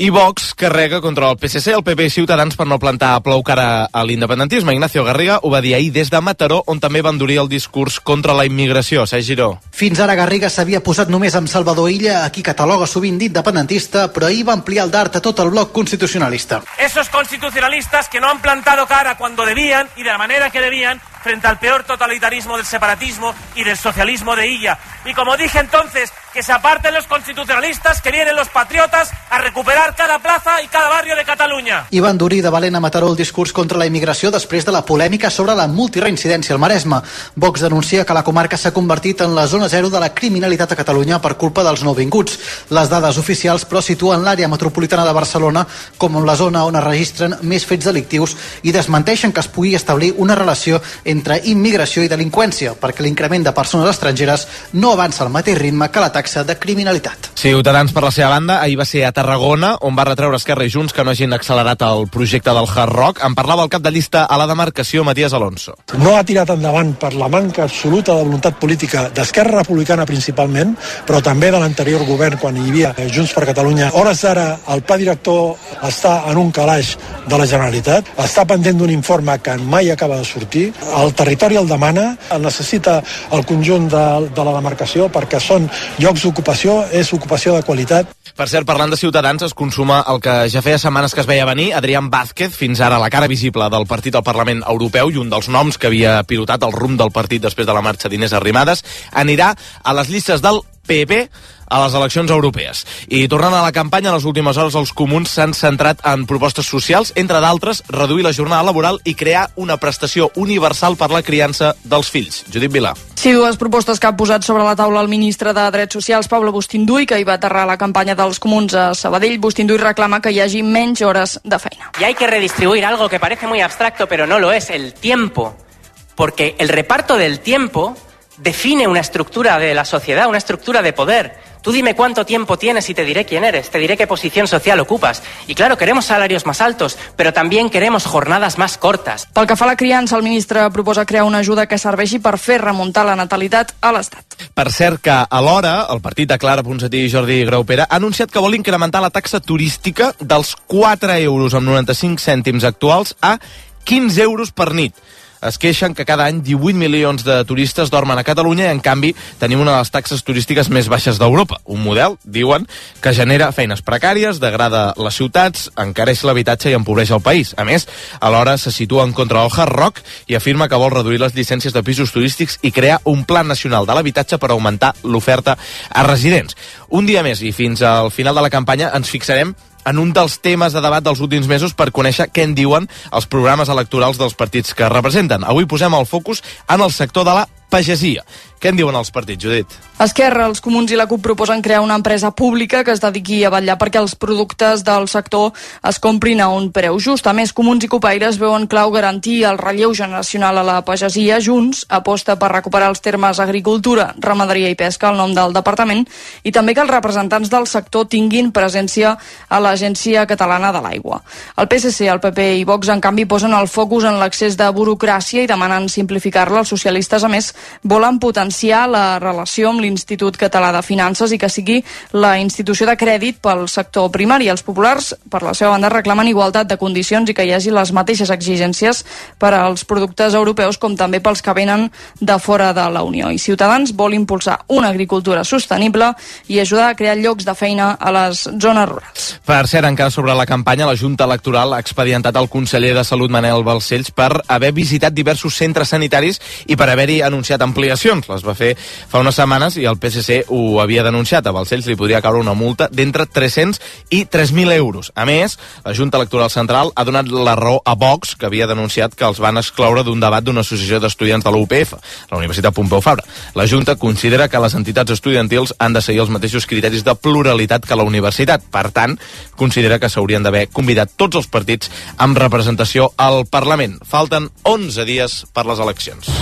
I Vox carrega contra el PSC, el PP i Ciutadans per no plantar plou cara a l'independentisme. Ignacio Garriga ho va dir ahir des de Mataró, on també va endurir el discurs contra la immigració. Sergi Giró. Fins ara Garriga s'havia posat només amb Salvador Illa, a qui cataloga sovint d'independentista, però ahir va ampliar el dart a tot el bloc constitucionalista. Esos constitucionalistas que no han plantado cara cuando debían y de la manera que debían frente al peor totalitarismo del separatismo y del socialismo de Illa. Y como dije entonces, que se aparten los constitucionalistas, que vienen los patriotas a recuperar cada plaza y cada barrio de Catalunya. I va endurir de valent a Mataró el discurs contra la immigració després de la polèmica sobre la multireincidència al Maresme. Vox denuncia que la comarca s'ha convertit en la zona zero de la criminalitat a Catalunya per culpa dels nouvinguts. Les dades oficials, però, situen l'àrea metropolitana de Barcelona com la zona on es registren més fets delictius i desmenteixen que es pugui establir una relació entre immigració i delinqüència, perquè l'increment de persones estrangeres no avança al mateix ritme que la taxa de criminalitat. Ciutadans, per la seva banda, ahir va ser a Tarragona, on va retreure Esquerra i Junts que no hagin accelerat el projecte del Hard Rock. En parlava el cap de llista a la demarcació, Matías Alonso. No ha tirat endavant per la manca absoluta de voluntat política d'Esquerra Republicana principalment, però també de l'anterior govern quan hi havia Junts per Catalunya. A hores d'ara el pla director està en un calaix de la Generalitat, està pendent d'un informe que mai acaba de sortir. El territori el demana, el necessita el conjunt de la demarcació perquè són llocs d'ocupació, és ocupació de qualitat. Per cert, parlant de Ciutadans, es consuma el que ja feia setmanes que es veia venir, Adrián Vázquez, fins ara la cara visible del partit al Parlament Europeu i un dels noms que havia pilotat el rumb del partit després de la marxa d'Inés Arrimadas, anirà a les llistes del PP a les eleccions europees. I tornant a la campanya, en les últimes hores els comuns s'han centrat en propostes socials, entre d'altres, reduir la jornada laboral i crear una prestació universal per la criança dels fills. Judit Vilà. Sí, dues propostes que ha posat sobre la taula el ministre de Drets Socials, Pablo Bustinduy, que hi va aterrar la campanya dels comuns a Sabadell. Bustinduy reclama que hi hagi menys hores de feina. Y hay que redistribuir algo que parece muy abstracto, pero no lo es, el tiempo. Porque el reparto del tiempo define una estructura de la sociedad, una estructura de poder. Tú dime cuánto tiempo tienes y te diré quién eres, te diré qué posición social ocupas. Y claro, queremos salarios más altos, pero también queremos jornadas más cortas. Pel que fa a la criança, el ministre proposa crear una ajuda que serveixi per fer remuntar la natalitat a l'Estat. Per cert que, alhora, el partit de Clara Ponsatí i Jordi Graupera ha anunciat que vol incrementar la taxa turística dels 4 euros amb 95 cèntims actuals a 15 euros per nit. Es queixen que cada any 18 milions de turistes dormen a Catalunya i, en canvi, tenim una de les taxes turístiques més baixes d'Europa. Un model, diuen, que genera feines precàries, degrada les ciutats, encareix l'habitatge i empobreix el país. A més, alhora se situa en contra del Hard Rock i afirma que vol reduir les llicències de pisos turístics i crear un pla nacional de l'habitatge per augmentar l'oferta a residents. Un dia més i fins al final de la campanya ens fixarem en un dels temes de debat dels últims mesos per conèixer què en diuen els programes electorals dels partits que representen. Avui posem el focus en el sector de la pagesia. Què en diuen els partits, Judit? Esquerra, els comuns i la CUP proposen crear una empresa pública que es dediqui a vetllar perquè els productes del sector es comprin a un preu just. A més, comuns i copaires veuen clau garantir el relleu generacional a la pagesia. Junts aposta per recuperar els termes agricultura, ramaderia i pesca al nom del departament i també que els representants del sector tinguin presència a l'Agència Catalana de l'Aigua. El PSC, el PP i Vox, en canvi, posen el focus en l'accés de burocràcia i demanen simplificar-la. Els socialistes, a més, volen potenciar la relació amb l'Institut Català de Finances i que sigui la institució de crèdit pel sector primari. Els populars, per la seva banda, reclamen igualtat de condicions i que hi hagi les mateixes exigències per als productes europeus com també pels que venen de fora de la Unió. I Ciutadans vol impulsar una agricultura sostenible i ajudar a crear llocs de feina a les zones rurals. Per cert, encara sobre la campanya, la Junta Electoral ha expedientat el conseller de Salut, Manel Balcells, per haver visitat diversos centres sanitaris i per haver-hi anunciat ampliacions. Les va fer fa unes setmanes i el PSC ho havia denunciat. A Balcells li podria caure una multa d'entre 300 i 3.000 euros. A més, la Junta Electoral Central ha donat la raó a Vox, que havia denunciat que els van excloure d'un debat d'una associació d'estudiants de la UPF, la Universitat Pompeu Fabra. La Junta considera que les entitats estudiantils han de seguir els mateixos criteris de pluralitat que la universitat. Per tant, considera que s'haurien d'haver convidat tots els partits amb representació al Parlament. Falten 11 dies per les eleccions.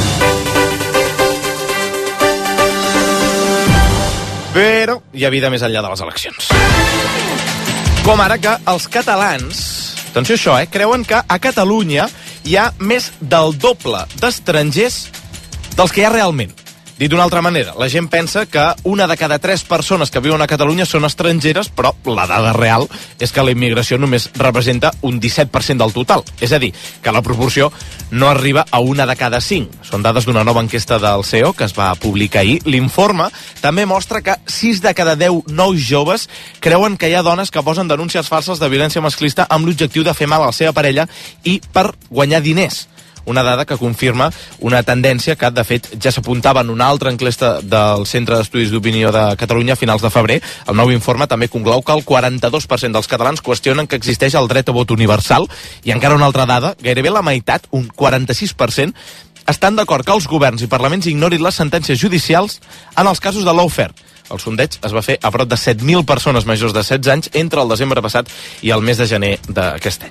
Però hi ha vida més enllà de les eleccions. Com ara que els catalans, atenció a això, creuen que a Catalunya hi ha més del doble d'estrangers dels que hi ha realment. Dit d'una altra manera, la gent pensa que una de cada 3 persones que viuen a Catalunya són estrangeres, però la dada real és que la immigració només representa un 17% del total. És a dir, que la proporció no arriba a una de cada 5. Són dades d'una nova enquesta del CEO que es va publicar ahir. L'informe també mostra que 6 de cada 10 nous joves creuen que hi ha dones que posen denúncies falses de violència masclista amb l'objectiu de fer mal a la seva parella i per guanyar diners. Una dada que confirma una tendència que, de fet, ja s'apuntava en una altra enquesta del Centre d'Estudis d'Opinió de Catalunya a finals de febrer. El nou informe també conclou que el 42% dels catalans qüestionen que existeix el dret a vot universal i encara una altra dada, gairebé la meitat, un 46%, estan d'acord que els governs i parlaments ignorin les sentències judicials en els casos de lawfare. El sondeig es va fer a prop de 7.000 persones majors de 16 anys entre el desembre passat i el mes de gener d'aquest any.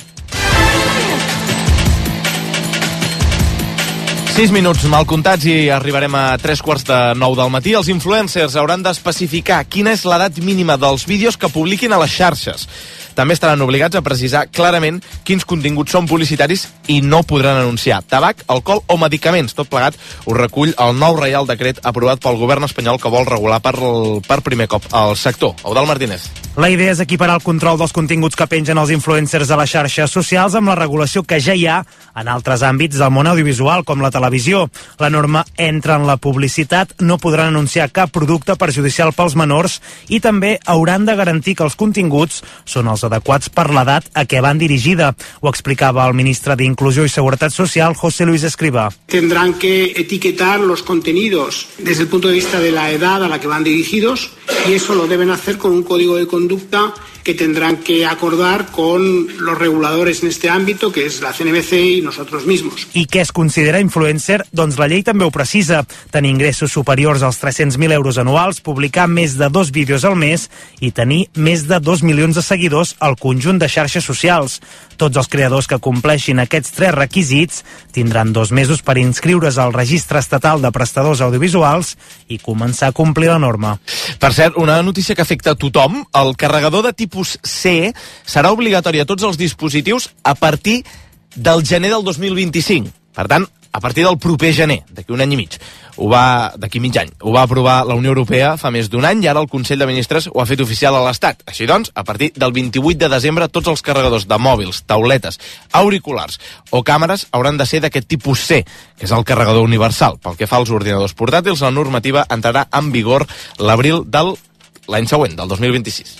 6 minuts mal comptats i arribarem a 3:45 del matí. Els influencers hauran d'especificar quina és l'edat mínima dels vídeos que publiquin a les xarxes. També estaran obligats a precisar clarament quins continguts són publicitaris i no podran anunciar tabac, alcohol o medicaments. Tot plegat ho recull el nou Reial Decret aprovat pel govern espanyol que vol regular per primer cop el sector. Eudald Martínez. La idea és equiparar el control dels continguts que pengen els influencers a les xarxes socials amb la regulació que ja hi ha en altres àmbits del món audiovisual, com la televisió. La norma entra en la publicitat, no podran anunciar cap producte perjudicial pels menors i també hauran de garantir que els continguts són els adequats per l'edat a què van dirigida. Ho explicava el ministre de Inclusió y Seguridad Social, José Luis Escrivá. Tendrán que etiquetar los contenidos desde el punto de vista de la edad a la que van dirigidos y eso lo deben hacer con un código de conducta que tendrán que acordar con los reguladores en este ámbito, que es la CNBC y nosotros mismos. I què es considera influencer? Doncs la llei també ho precisa. Tenir ingressos superiors als 300.000 euros anuals, publicar més de 2 vídeos al mes i tenir més de 2 milions de seguidors al conjunt de xarxes socials. Tots els creadors que compleixin aquests 3 requisits tindran 2 mesos per inscriure's al Registre Estatal de Prestadors Audiovisuals i començar a complir la norma. Per cert, una notícia que afecta a tothom. El carregador de tipus C serà obligatori a tots els dispositius a partir del gener del 2025. Per tant, a partir del proper gener, d'aquí un any i mig. D'aquí mig any. Ho va aprovar la Unió Europea fa més d'un any i ara el Consell de Ministres ho ha fet oficial a l'Estat. Així doncs, a partir del 28 de desembre, tots els carregadors de mòbils, tauletes, auriculars o càmeres hauran de ser d'aquest tipus C, que és el carregador universal. Pel que fa als ordinadors portàtils, la normativa entrarà en vigor l'abril de l'any següent, del 2026.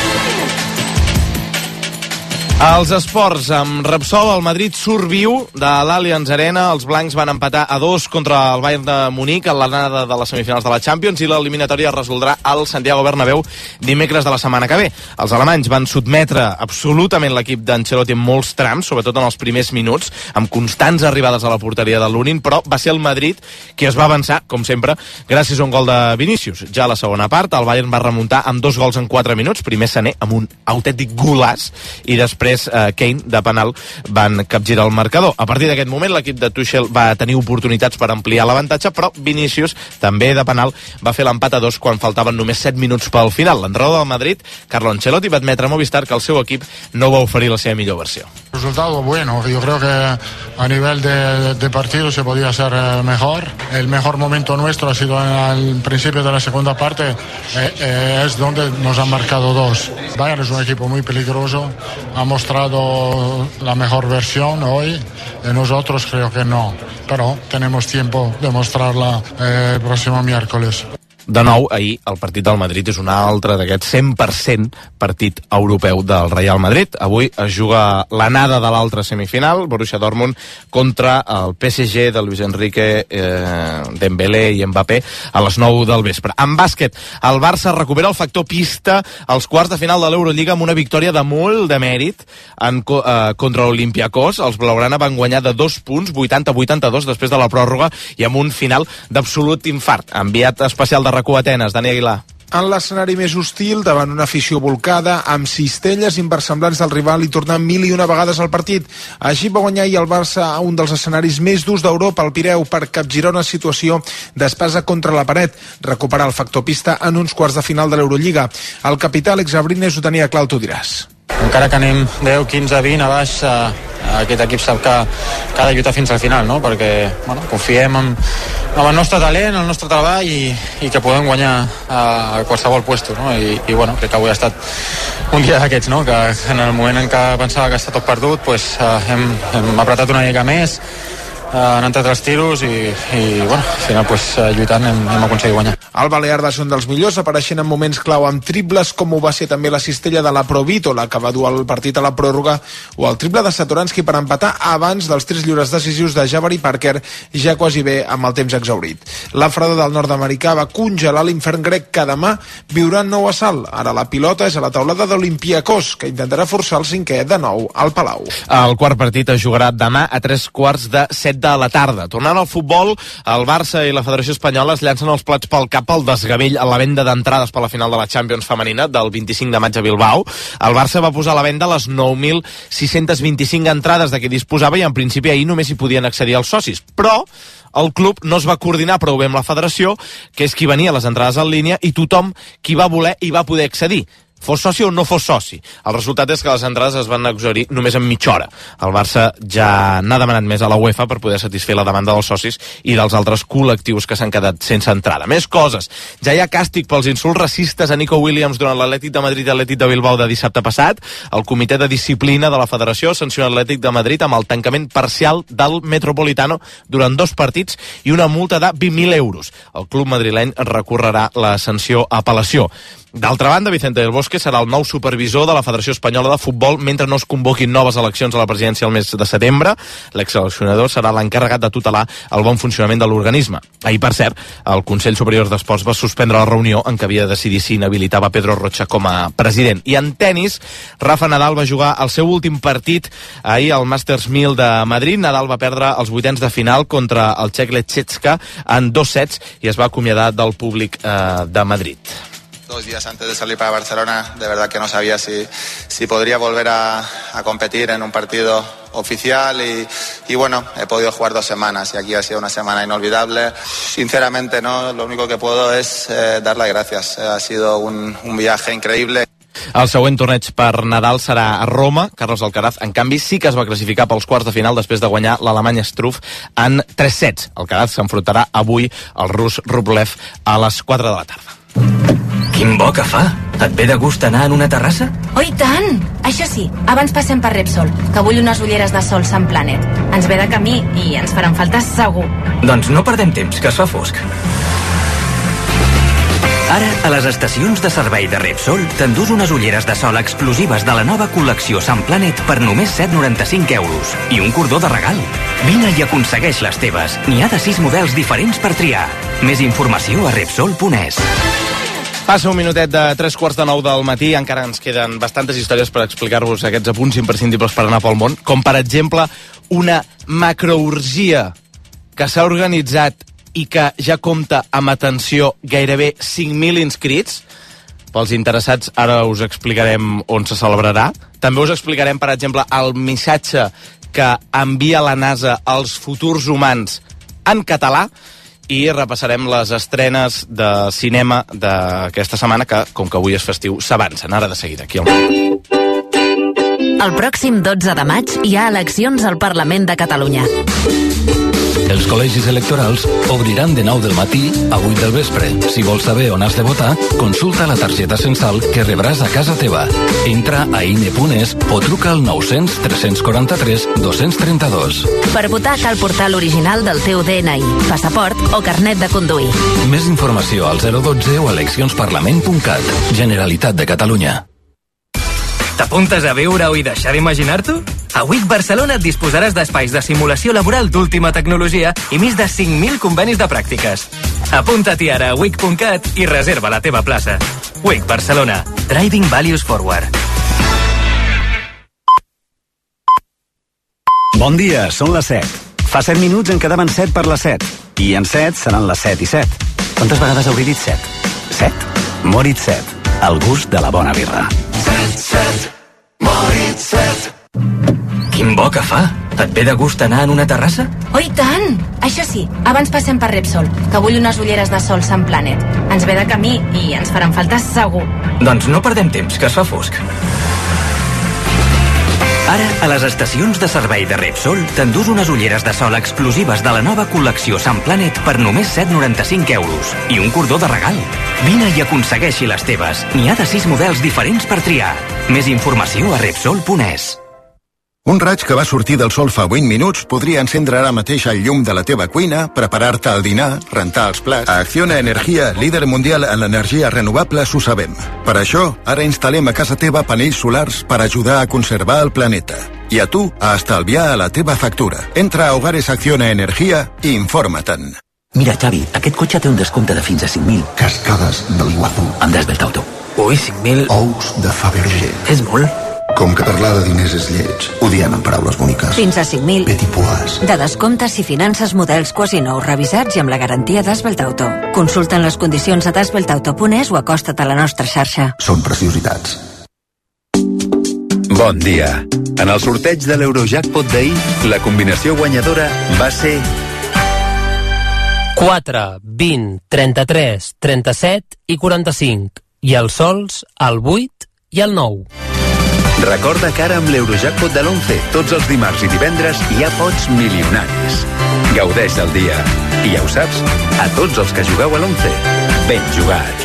Els esports, amb Repsol, el Madrid surt viu de l'Allianz Arena. Els blancs van empatar a 2 contra el Bayern de Munic a l'anada de les semifinals de la Champions i l'eliminatòria es resoldrà al Santiago Bernabéu dimecres de la setmana que ve. Els alemanys van sotmetre absolutament l'equip d'Ancelotti en molts trams, sobretot en els primers minuts, amb constants arribades a la porteria de l'Unin, però va ser el Madrid qui es va avançar, com sempre, gràcies a un gol de Vinícius. Ja a la segona part, el Bayern va remuntar amb 2 gols en 4 minuts, primer Sané amb un autèntic golàs i després Kane de penal van capgirar el marcador. A partir d'aquest moment l'equip de Tuchel va tenir oportunitats per ampliar l'avantatge, però Vinícius també de penal va fer l'empat a 2 quan faltaven només 7 minuts pel final. L'entrenador del Madrid, Carlo Ancelotti, va admetre a Movistar que el seu equip no va oferir la seva millor versió. Resultado bueno, yo creo que a nivel de partido se podía ser mejor. El mejor momento nuestro ha sido al principio de la segunda parte, es donde nos han marcado 2. Bayern es un equipo muy peligroso, ha mostrado la mejor versión hoy, nosotros creo que no, pero tenemos tiempo de mostrarla el próximo miércoles. De nou, ahir el partit del Madrid és un altre d'aquest 100% partit europeu del Real Madrid. Avui es juga l'anada de l'altra semifinal, Borussia Dortmund contra el PSG de Luis Enrique, Dembélé i Mbappé a les 9 del vespre. En bàsquet, el Barça recupera el factor pista als quarts de final de l'Eurolliga amb una victòria de molt de mèrit contra l'Olympiakos. Els blaugrana van guanyar de 2 punts, 80-82 després de la pròrroga i amb un final d'absolut infart. Enviat especial de RAC1 Atenes, Dani Aguilar. En l'escenari més hostil, davant una afició volcada, amb cistelles inversemblants del rival i tornant 1001 vegades al partit. Així va guanyar ahir el Barça a un dels escenaris més durs d'Europa, al Pireu, per capgirar una situació d'espasa contra la paret, recuperar el factor pista en uns quarts de final de l'Eurolliga. El capità Alex Abrines ho tenia clar, tu diràs. Encara que anem 10, 15, 20 a baix, aquest equip sap que ha de lluitar fins al final, no? Perquè confiem en el nostre talent, el nostre treball i que podem guanyar a qualsevol puesto, no? I crec que avui ha estat un dia d'aquests, no? Que en el moment en què pensava que està tot perdut, hem apretat una mica més, han entrat els tiros i al final lluitant hem aconseguit guanyar. El Balear va ser un dels millors, apareixent en moments clau amb triples, com ho va ser també la cistella de la Provítola, que va dur el partit a la pròrroga, o el triple de Satoranski per empatar abans dels 3 lliures decisius de Jabari Parker, ja quasi bé amb el temps exhaurit. La freda del nord-americà va congelar l'infern grec que demà viurà en nou assalt. Ara la pilota és a la taulada d'Olympiakos, que intentarà forçar el 5è de nou al Palau. El quart partit es jugarà demà a 7:15 de la tarda. Tornant al futbol, el Barça i la Federació Espanyola es llancen els plats pel cap al desgavell a la venda d'entrades per la final de la Champions femenina del 25 de maig a Bilbao. El Barça va posar a la venda les 9.625 entrades de què disposava i en principi ahir només hi podien accedir els socis. Però el club no es va coordinar prou bé amb la federació, que és qui venia les entrades en línia, i tothom qui va voler hi va poder accedir. Fos soci o no fos soci. El resultat és que les entrades es van exhaurir només en mitja hora. El Barça ja n'ha demanat més a la UEFA per poder satisfer la demanda dels socis i dels altres col·lectius que s'han quedat sense entrada. Més coses. Ja hi ha càstig pels insults racistes a Nico Williams durant l'Atlètic de Madrid i l'Atlètic de Bilbao de dissabte passat. El comitè de disciplina de la federació sanciona l'Atlètic de Madrid amb el tancament parcial del Metropolitano durant 2 partits i una multa de 20.000 euros. El club madrileny recorrerà la sanció a apel·lació. D'altra banda, Vicente del Bosque serà el nou supervisor de la Federació Espanyola de Futbol mentre no es convoquin noves eleccions a la presidència el mes de setembre. L'exseleccionador serà l'encarregat de tutelar el bon funcionament de l'organisme. Ahir, per cert, el Consell Superior d'Esports va suspendre la reunió en què havia de decidir si inhabilitava Pedro Rocha com a president. I en tennis, Rafa Nadal va jugar el seu últim partit ahir al Masters 1000 de Madrid. Nadal va perdre els 8ens de final contra el txec Lechecka en 2 sets i es va acomiadar del públic de Madrid. 2 días antes de salir para Barcelona, de verdad que no sabía si podría volver a competir en un partido oficial y bueno, he podido jugar 2 semanas y aquí ha sido una semana inolvidable. Sinceramente, no, lo único que puedo es dar las gracias. Ha sido un viaje increíble. El següent torneig per Nadal serà a Roma. Carlos Alcaraz, en canvi, sí que es va classificar pels quarts de final després de guanyar l'alemany Struff en 3 sets. Alcaraz s'enfrontarà avui al rus Rublev a les 4 de la tarda. Quin bo que fa! Et ve de gust anar en una terrassa? Oh, i tant! Això sí, abans passem per Repsol, que vull unes ulleres de sol Sun Planet. Ens ve de camí i ens faran falta segur. Doncs no perdem temps, que es fa fosc. Ara, a les estacions de servei de Repsol, t'endús unes ulleres de sol exclusives de la nova col·lecció Sun Planet per només 7,95 euros. I un cordó de regal. Vine i aconsegueix les teves. N'hi ha de 6 models diferents per triar. Més informació a Repsol.es. Passa un minutet de 9:15 del matí, encara ens queden bastantes històries per explicar-vos aquests apunts imprescindibles per anar pel món, com per exemple una macroorgia que s'ha organitzat i que ja compta amb, atenció, gairebé 5.000 inscrits. Pels interessats, ara us explicarem on se celebrarà. També us explicarem, per exemple, el missatge que envia la NASA als futurs humans en català i repassarem les estrenes de cinema d'aquesta setmana que, com que avui és festiu, s'avancen. Ara de seguida, aquí al món. El pròxim 12 de maig hi ha eleccions al Parlament de Catalunya. Els col·legis electorals obriran de 9 del matí a 8 del vespre. Si vols saber on has de votar, consulta la targeta censal que rebràs a casa teva. Entra a INE.es o truca al 900 343 232. Per votar cal portar l'original del teu DNI, passaport o carnet de conduir. Més informació al 012 o eleccionsparlament.cat. Generalitat de Catalunya. T'apuntes a viure-ho i deixar d'imaginar-t'ho? A WIC Barcelona et disposaràs d'espais de simulació laboral d'última tecnologia i més de 5.000 convenis de pràctiques. Apunta-t'hi ara a wic.cat i reserva la teva plaça. WIC Barcelona. Driving Values Forward. Bon dia, són les 7. Fa 7 minuts en quedaven 7 per les 7. I en 7 seran les 7 i 7. Quantes vegades hauré dit 7? 7? Moritz 7. El gust de la bona birra. 7, Moritz 7. Quin bo que fa! Et ve de gust anar en una terrassa? Oh, i tant! Això sí, abans passem per Repsol, que vull unes ulleres de sol Sun Planet. Ens ve de camí i ens faran falta segur. Doncs no perdem temps, que es fa fosc. Ara, a les estacions de servei de Repsol, t'endús unes ulleres de sol exclusives de la nova col·lecció Sun Planet per només 7,95 euros. I un cordó de regal. Vine i aconsegueixi les teves. N'hi ha de 6 models diferents per triar. Més informació a Repsol.es. Un raig que va sortir del sol fa 20 minuts podria encendre ara mateix el llum de la teva cuina, preparar-te el dinar, rentar els plats. A Acciona Energia, líder mundial en l'energia renovable, s'ho sabem. Per això, ara instal·lem a casa teva panells solars per ajudar a conservar el planeta. I a tu, a estalviar a la teva factura. Entra a Hogares Acciona Energia i informa-te'n. Mira, Xavi, aquest cotxe té un descompte de fins a 5.000. Cascades de l'Iguazú. Amb Dasbelt Auto. Ui, 5.000. Ous de Fabergé. És molt. Com que parlar de diners és lleig. Ho diem en paraules boniques. Fins a 5.000. Petit pois. De descomptes si finances models quasi nous revisats i amb la garantia d'Asbelt Auto. Consulta les condicions a dasbeltauto.es o acosta't a la nostra xarxa. Són preciositats. Bon dia. En el sorteig de l'Eurojackpot d'ahir, la combinació guanyadora va ser 4, 20, 33, 37 i 45. I els sols, el 8 i el 9. Recorda que ara amb l'Eurojackpot de l'11, tots els dimarts i divendres hi ha pots milionaris. Gaudeix del dia. I ja ho saps, a tots els que jugueu a l'11, ben jugat.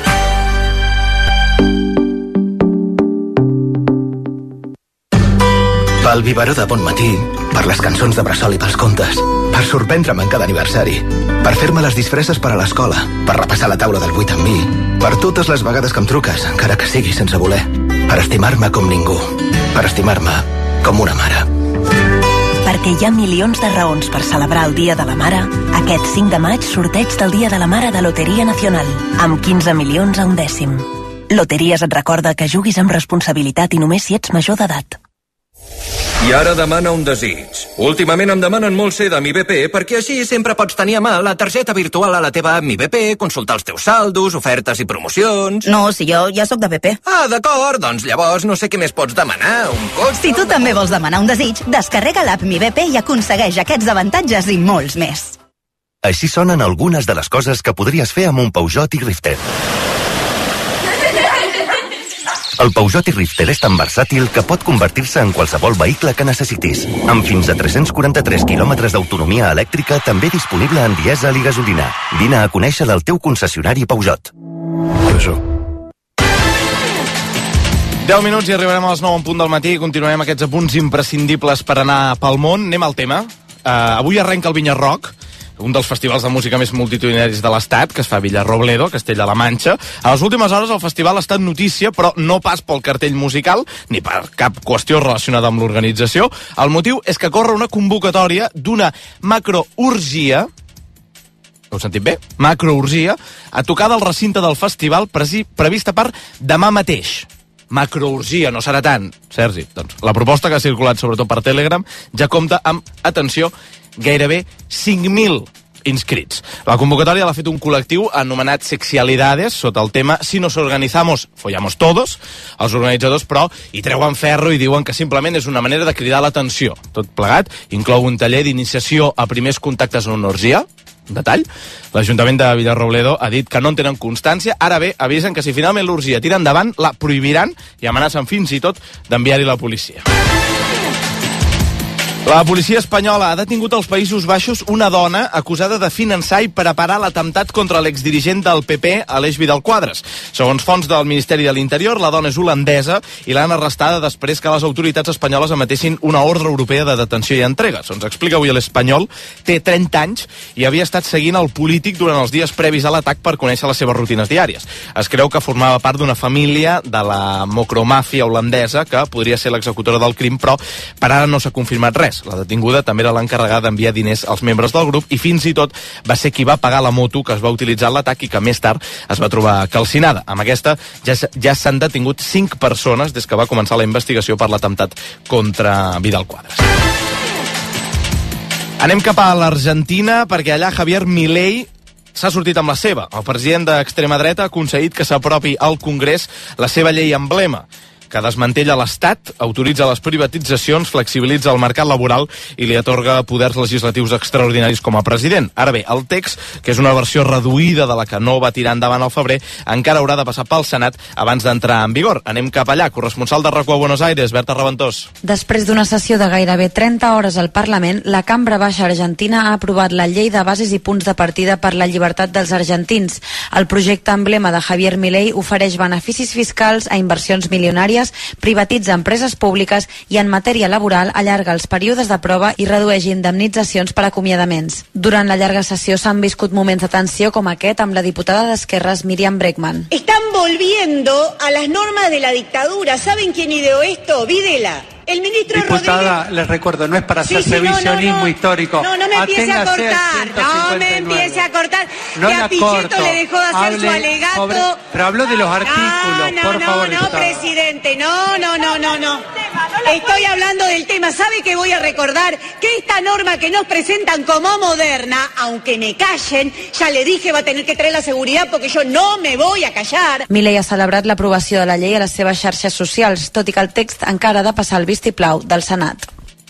Pel biberó de bon matí, per les cançons de bressol i pels contes, per sorprendre'm en cada aniversari, per fer-me les disfresses per a l'escola, per repassar la taula del 8 amb mi, per totes les vegades que em truques, encara que sigui sense voler, per estimar-me com ningú, per estimar-me com una mare. Perquè hi ha milions de raons per celebrar el Dia de la Mare, aquest 5 de maig sorteig del Dia de la Mare de Loteria Nacional, amb 15 milions a un dècim. Loteries et recorda que juguis amb responsabilitat i només si ets major d'edat. I ara demana un desig. Últimament em demanen molt ser de Mi BP perquè així sempre pots tenir a mà la targeta virtual a la teva app Mi BP, consultar els teus saldos, ofertes i promocions... No, si jo ja sóc de BP. Ah, d'acord, doncs llavors no sé què més pots demanar, un cotxe... Si tu també vols demanar un desig, descarrega l'app Mi BP i aconsegueix aquests avantatges i molts més. Així sonen algunes de les coses que podries fer amb un Peugeot i-Rifter. El Peugeot i-Rifter és tan versàtil que pot convertir-se en qualsevol vehicle que necessitis. Amb fins a 343 quilòmetres d'autonomia elèctrica, també disponible en dièsel i gasolina. Vine a conèixer del teu concessionari Peugeot. Això. 10 minuts i arribarem a les 9 en punt del matí i continuarem aquests apunts imprescindibles per anar pel món. Anem al tema. Avui arrenca el Vinya Rock, un dels festivals de música més multitudinaris de l'Estat, que es fa a Villarrobledo, Castella-La Manxa. A les últimes hores el festival ha estat notícia, però no pas pel cartell musical, ni per cap qüestió relacionada amb l'organització. El motiu és que corre una convocatòria d'una macroorgia, heu sentit bé? Macroorgia, a tocar del recinte del festival prevista per demà mateix. Macroorgia, no serà tant, Sergi. Doncs la proposta que ha circulat sobretot per Telegram ja compta amb, atenció, gairebé 5.000 inscrits. La convocatòria l'ha fet un col·lectiu anomenat Sexialidades, sota el tema Si nos organizamos, follamos todos. Els organitzadors, però, hi treuen ferro i diuen que simplement és una manera de cridar l'atenció. Tot plegat inclou un taller d'iniciació a primers contactes en una orgia. Detall, l'Ajuntament de Villarrobledo ha dit que no en tenen constància. Ara bé, avisen que si finalment l'orgia tira endavant, la prohibiran i amenacen fins i tot d'enviar-hi la policia. La policia espanyola ha detingut als Països Baixos una dona acusada de finançar i preparar l'atemptat contra l'exdirigent del PP, Aleix Vidal Quadras. Segons fonts del Ministeri de l'Interior, la dona és holandesa i l'han arrestada després que les autoritats espanyoles emetessin una ordre europea de detenció i entrega. Ens explica avui l'Espanyol, té 30 anys i havia estat seguint el polític durant els dies previs a l'atac per conèixer les seves rutines diàries. Es creu que formava part d'una família de la mocromàfia holandesa que podria ser l'executora del crim, però per ara no s'ha confirmat res. La detinguda també era l'encarregada d'enviar diners als membres del grup i fins i tot va ser qui va pagar la moto que es va utilitzar en l'atac i que més tard es va trobar calcinada. Amb aquesta ja s'han detingut 5 persones des que va començar la investigació per l'atemptat contra Vidal Quadras. Anem cap a l'Argentina perquè allà Javier Milei s'ha sortit amb la seva. El president d'extrema dreta ha aconseguit que s'apropi al Congrés la seva llei emblema. que desmantella l'Estat, autoritza les privatitzacions, flexibilitza el mercat laboral i li atorga poders legislatius extraordinaris com a president. Ara bé, el text, que és una versió reduïda de la que no va tirar endavant al febrer, encara haurà de passar pel Senat abans d'entrar en vigor. Anem cap allà. Corresponsal de RAC1 a Buenos Aires, Berta Reventós. Després d'una sessió de gairebé 30 hores al Parlament, la Cambra Baixa argentina ha aprovat la llei de bases i punts de partida per la llibertat dels argentins. El projecte emblema de Javier Milei ofereix beneficis fiscals a inversions milionàries, privatitza empreses públiques i en matèria laboral allarga els períodes de prova i redueix indemnitzacions per acomiadaments. Durant la llarga sessió s'han viscut moments de tensió com aquest amb la diputada d'Esquerres Míriam Bregman. Están volviendo a las normas de la dictadura. ¿Saben quién ideó esto? Videla. El ministro Diputada, Rodríguez... les recuerdo, no es para hacer revisionismo histórico. No me empiece a cortar. No me empiece a cortar. No que a Pichetto le dejó de hacer su alegato. Pero habló de los artículos, por favor, No, presidente. No. Estoy hablando del tema. ¿Sabe que voy a recordar? Que esta norma que nos presentan como moderna, aunque me callen, ya le dije, va a tener que traer la seguridad porque yo no me voy a callar. Milei ha celebrat l'aprovació de la llei a les seves xarxes socials, tot i que el text encara ha de passar el vistiplau del Senat.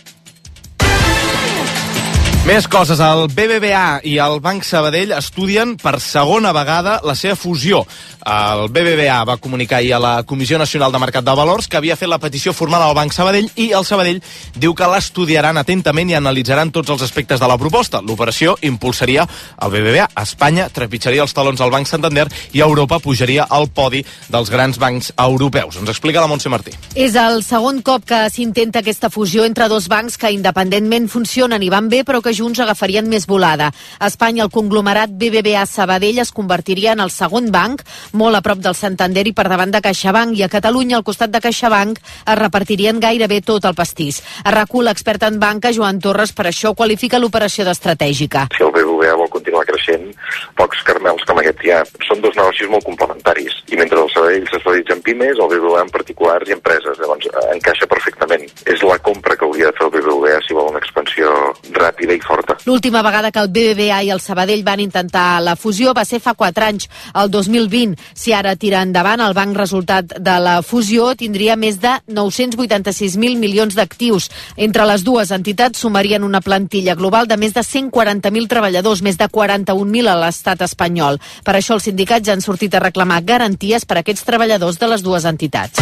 Més coses. El BBVA i el Banc Sabadell estudien per segona vegada la seva fusió. El BBVA va comunicar ahir a la Comissió Nacional de Mercat de Valors que havia fet la petició formal al Banc Sabadell i el Sabadell diu que l'estudiaran atentament i analitzaran tots els aspectes de la proposta. L'operació impulsaria el BBVA. Espanya trepitjaria els talons al Banc Santander i Europa pujaria al podi dels grans bancs europeus. Ens explica la Montse Martí. És el segon cop que s'intenta aquesta fusió entre dos bancs que independentment funcionen i van bé, però que junts agafarien més volada. A Espanya, el conglomerat BBVA Sabadell es convertiria en el segon banc, molt a prop del Santander i per davant de CaixaBank, i a Catalunya, al costat de CaixaBank, es repartirien gairebé tot el pastís. A RAC1, l'expert en banca, Joan Torres, per això qualifica l'operació d'estratègica. Si el BBVA vol continuar creixent, pocs caramels com aquest hi ha. Són dos negocis molt complementaris, i mentre el Sabadell s'especialitza en pimes, el BBVA en particulars i empreses. Llavors, encaixa perfectament. És la compra que hauria de fer el BBVA si vol una expansió ràpida i forta. L'última vegada que el BBVA i el Sabadell van intentar la fusió va ser fa 4 anys, el 2020. Si ara tira endavant, el banc resultat de la fusió tindria més de 986.000 milions d'actius. Entre les dues entitats sumarien una plantilla global de més de 140.000 treballadors, més de 41.000 a l'estat espanyol. Per això els sindicats ja han sortit a reclamar garanties per a aquests treballadors de les dues entitats.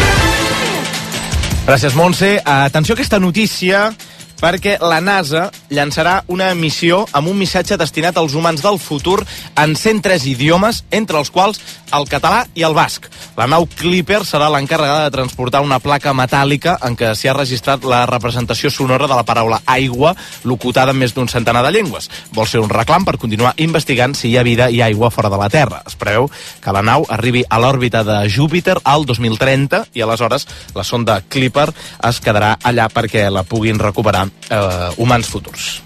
Gràcies, Montse. Atenció a aquesta notícia, perquè la NASA llançarà una missió amb un missatge destinat als humans del futur en 103 idiomes, entre els quals el català i el basc. La nau Clipper serà l'encarregada de transportar una placa metàl·lica en què s'hi ha registrat la representació sonora de la paraula aigua, locutada en més d'un centenar de llengües. Vol ser un reclam per continuar investigant si hi ha vida i aigua fora de la Terra. Es preveu que la nau arribi a l'òrbita de Júpiter al 2030 i aleshores la sonda Clipper es quedarà allà perquè la puguin recuperar humans futurs.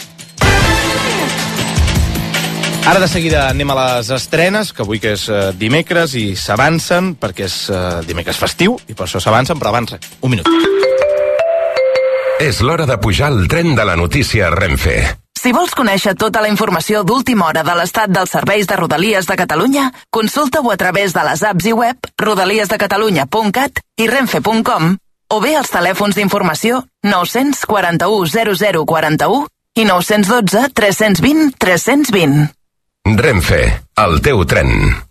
Ara de seguida anem a les estrenes, que avui que és dimecres i s'avancen, perquè és dimecres festiu i per això s'avancen, però abans un minut. És l'hora de pujar al tren de la notícia Renfe. Si vols conèixer tota la informació d'última hora de l'estat dels serveis de Rodalies de Catalunya, consulta-ho a través de les apps i web rodaliesdecatalunya.cat i renfe.com o bé als telèfons d'informació 941 0041 i 912 320 320. Renfe, el teu tren.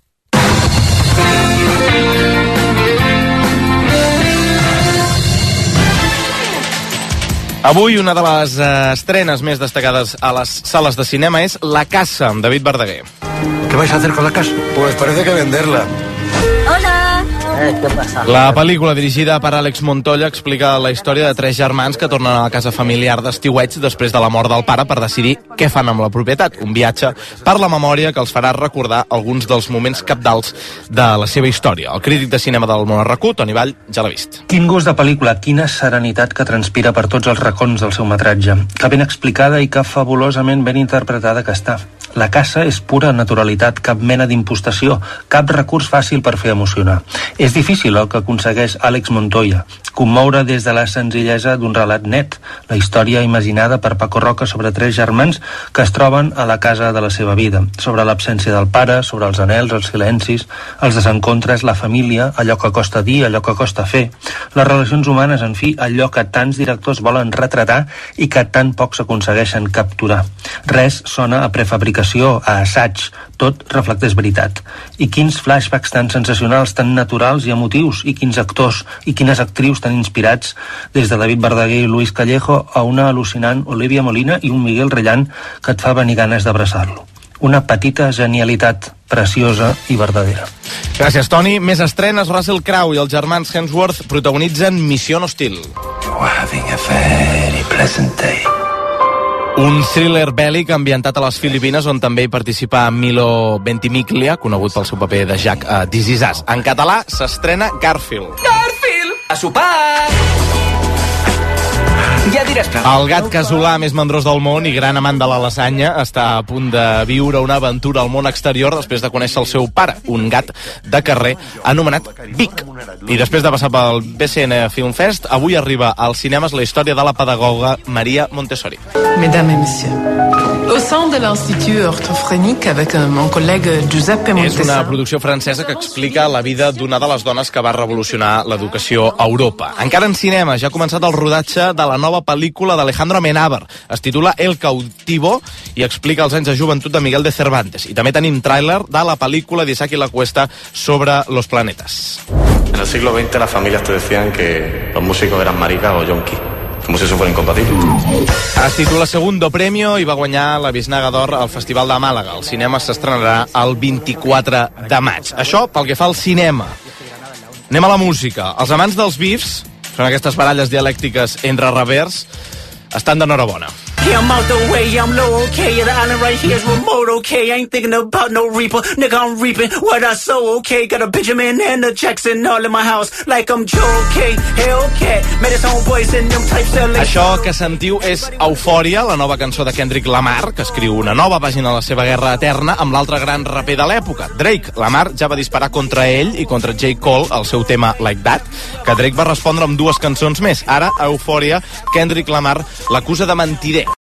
Avui una de les estrenes més destacades a les sales de cinema és La Casa, amb David Verdaguer. ¿Qué vais a hacer con la casa? Pues parece que venderla. Hola. ¿Qué pasa? La pel·lícula dirigida per Àlex Montoya explica la història de 3 germans que tornen a la casa familiar d'estiueig després de la mort del pare per decidir què fan amb la propietat. Un viatge per la memòria que els farà recordar alguns dels moments cabdals de la seva història. El crític de cinema del Món RAC1, Toni Vall, ja l'ha vist. Quin gust de pel·lícula, quina serenitat que transpira per tots els racons del seu metratge. Que ben explicada i que fabulosament ben interpretada que està. La caça és pura naturalitat, cap mena d'impostació, cap recurs fàcil per fer emocionar. És difícil el que aconsegueix Àlex Montoya, commoure des de la senzillesa d'un relat net, la història imaginada per Paco Roca sobre 3 germans que es troben a la casa de la seva vida, sobre l'absència del pare, sobre els anhels, els silencis, els desencontres, la família, allò que costa dir, allò que costa fer, les relacions humanes, en fi, allò que tants directors volen retratar i que tan pocs aconsegueixen capturar. Res sona a prefabricació, a assaig, tot reflecteix veritat. I quins flashbacks tan sensacionals, tan naturals i emotius, i quins actors i quines actrius tan inspirats, des de David Verdaguer i Luis Callejo a una al·lucinant Olivia Molina i un Miguel Rellán que et fa venir ganes d'abraçar-lo. Una petita genialitat preciosa i verdadera. Gràcies, Toni. Més estrenes. Russell Crowe i els germans Hemsworth protagonitzen Missió Hostil. You're having a very pleasant day. Un thriller bèl·lic ambientat a les Filipines on també hi participa Milo Ventimiglia, conegut pel seu paper de Jack a This Is Us. En català s'estrena Garfield. Garfield! A sopar! Ja diràs prou. El gat casolà més mandrós del món i gran amant de la lasanya està a punt de viure una aventura al món exterior després de conèixer el seu pare, un gat de carrer anomenat Vic. I després de passar pel BCN Film Fest, avui arriba als cinemes la història de la pedagoga Maria Montessori. Mesdames et messieurs, au sein de l'Institut orthophrénique avec mon collègue Giuseppe Montessori. És una producció francesa que explica la vida d'una de les dones que va revolucionar l'educació a Europa. Encara en cinema, ja ha començat el rodatge de la nova pel·lícula d'Alejandro Amenábar. Es titula El cautivo i explica els anys de joventut de Miguel de Cervantes. I també tenim tràiler de la pel·lícula d'Isaki La Cuesta sobre los planetas. En el siglo XX las familias te decían que los músicos eran maricas o yonkis, como si eso fuera incompatible. Es titula Segundo Premio i va guanyar la Biznaga d'Or al Festival de Màlaga. El cinema s'estrenarà el 24 de maig. Això pel que fa al cinema. Anem a la música. Els amants dels beefs, són aquestes baralles dialèctiques entre revers, estan d'enhorabona. Yeah, I'm out the way, yeah, I'm low, okay. Yeah, the island right here is remote, okay. I ain't thinking about no reaper, nigga, I'm reaping what I sow, okay. Got a Benjamin and a Jackson all in my house, like I'm Joe, okay. Hellcat, made his own voice in them types of... Això que sentiu és Eufòria, la nova cançó de Kendrick Lamar, que escriu una nova pàgina a la seva guerra eterna amb l'altre gran raper de l'època, Drake. Lamar ja va disparar contra ell i contra J. Cole el seu tema Like That, que Drake va respondre amb 2 cançons més. Ara, a Eufòria, Kendrick Lamar l'acusa de mentider.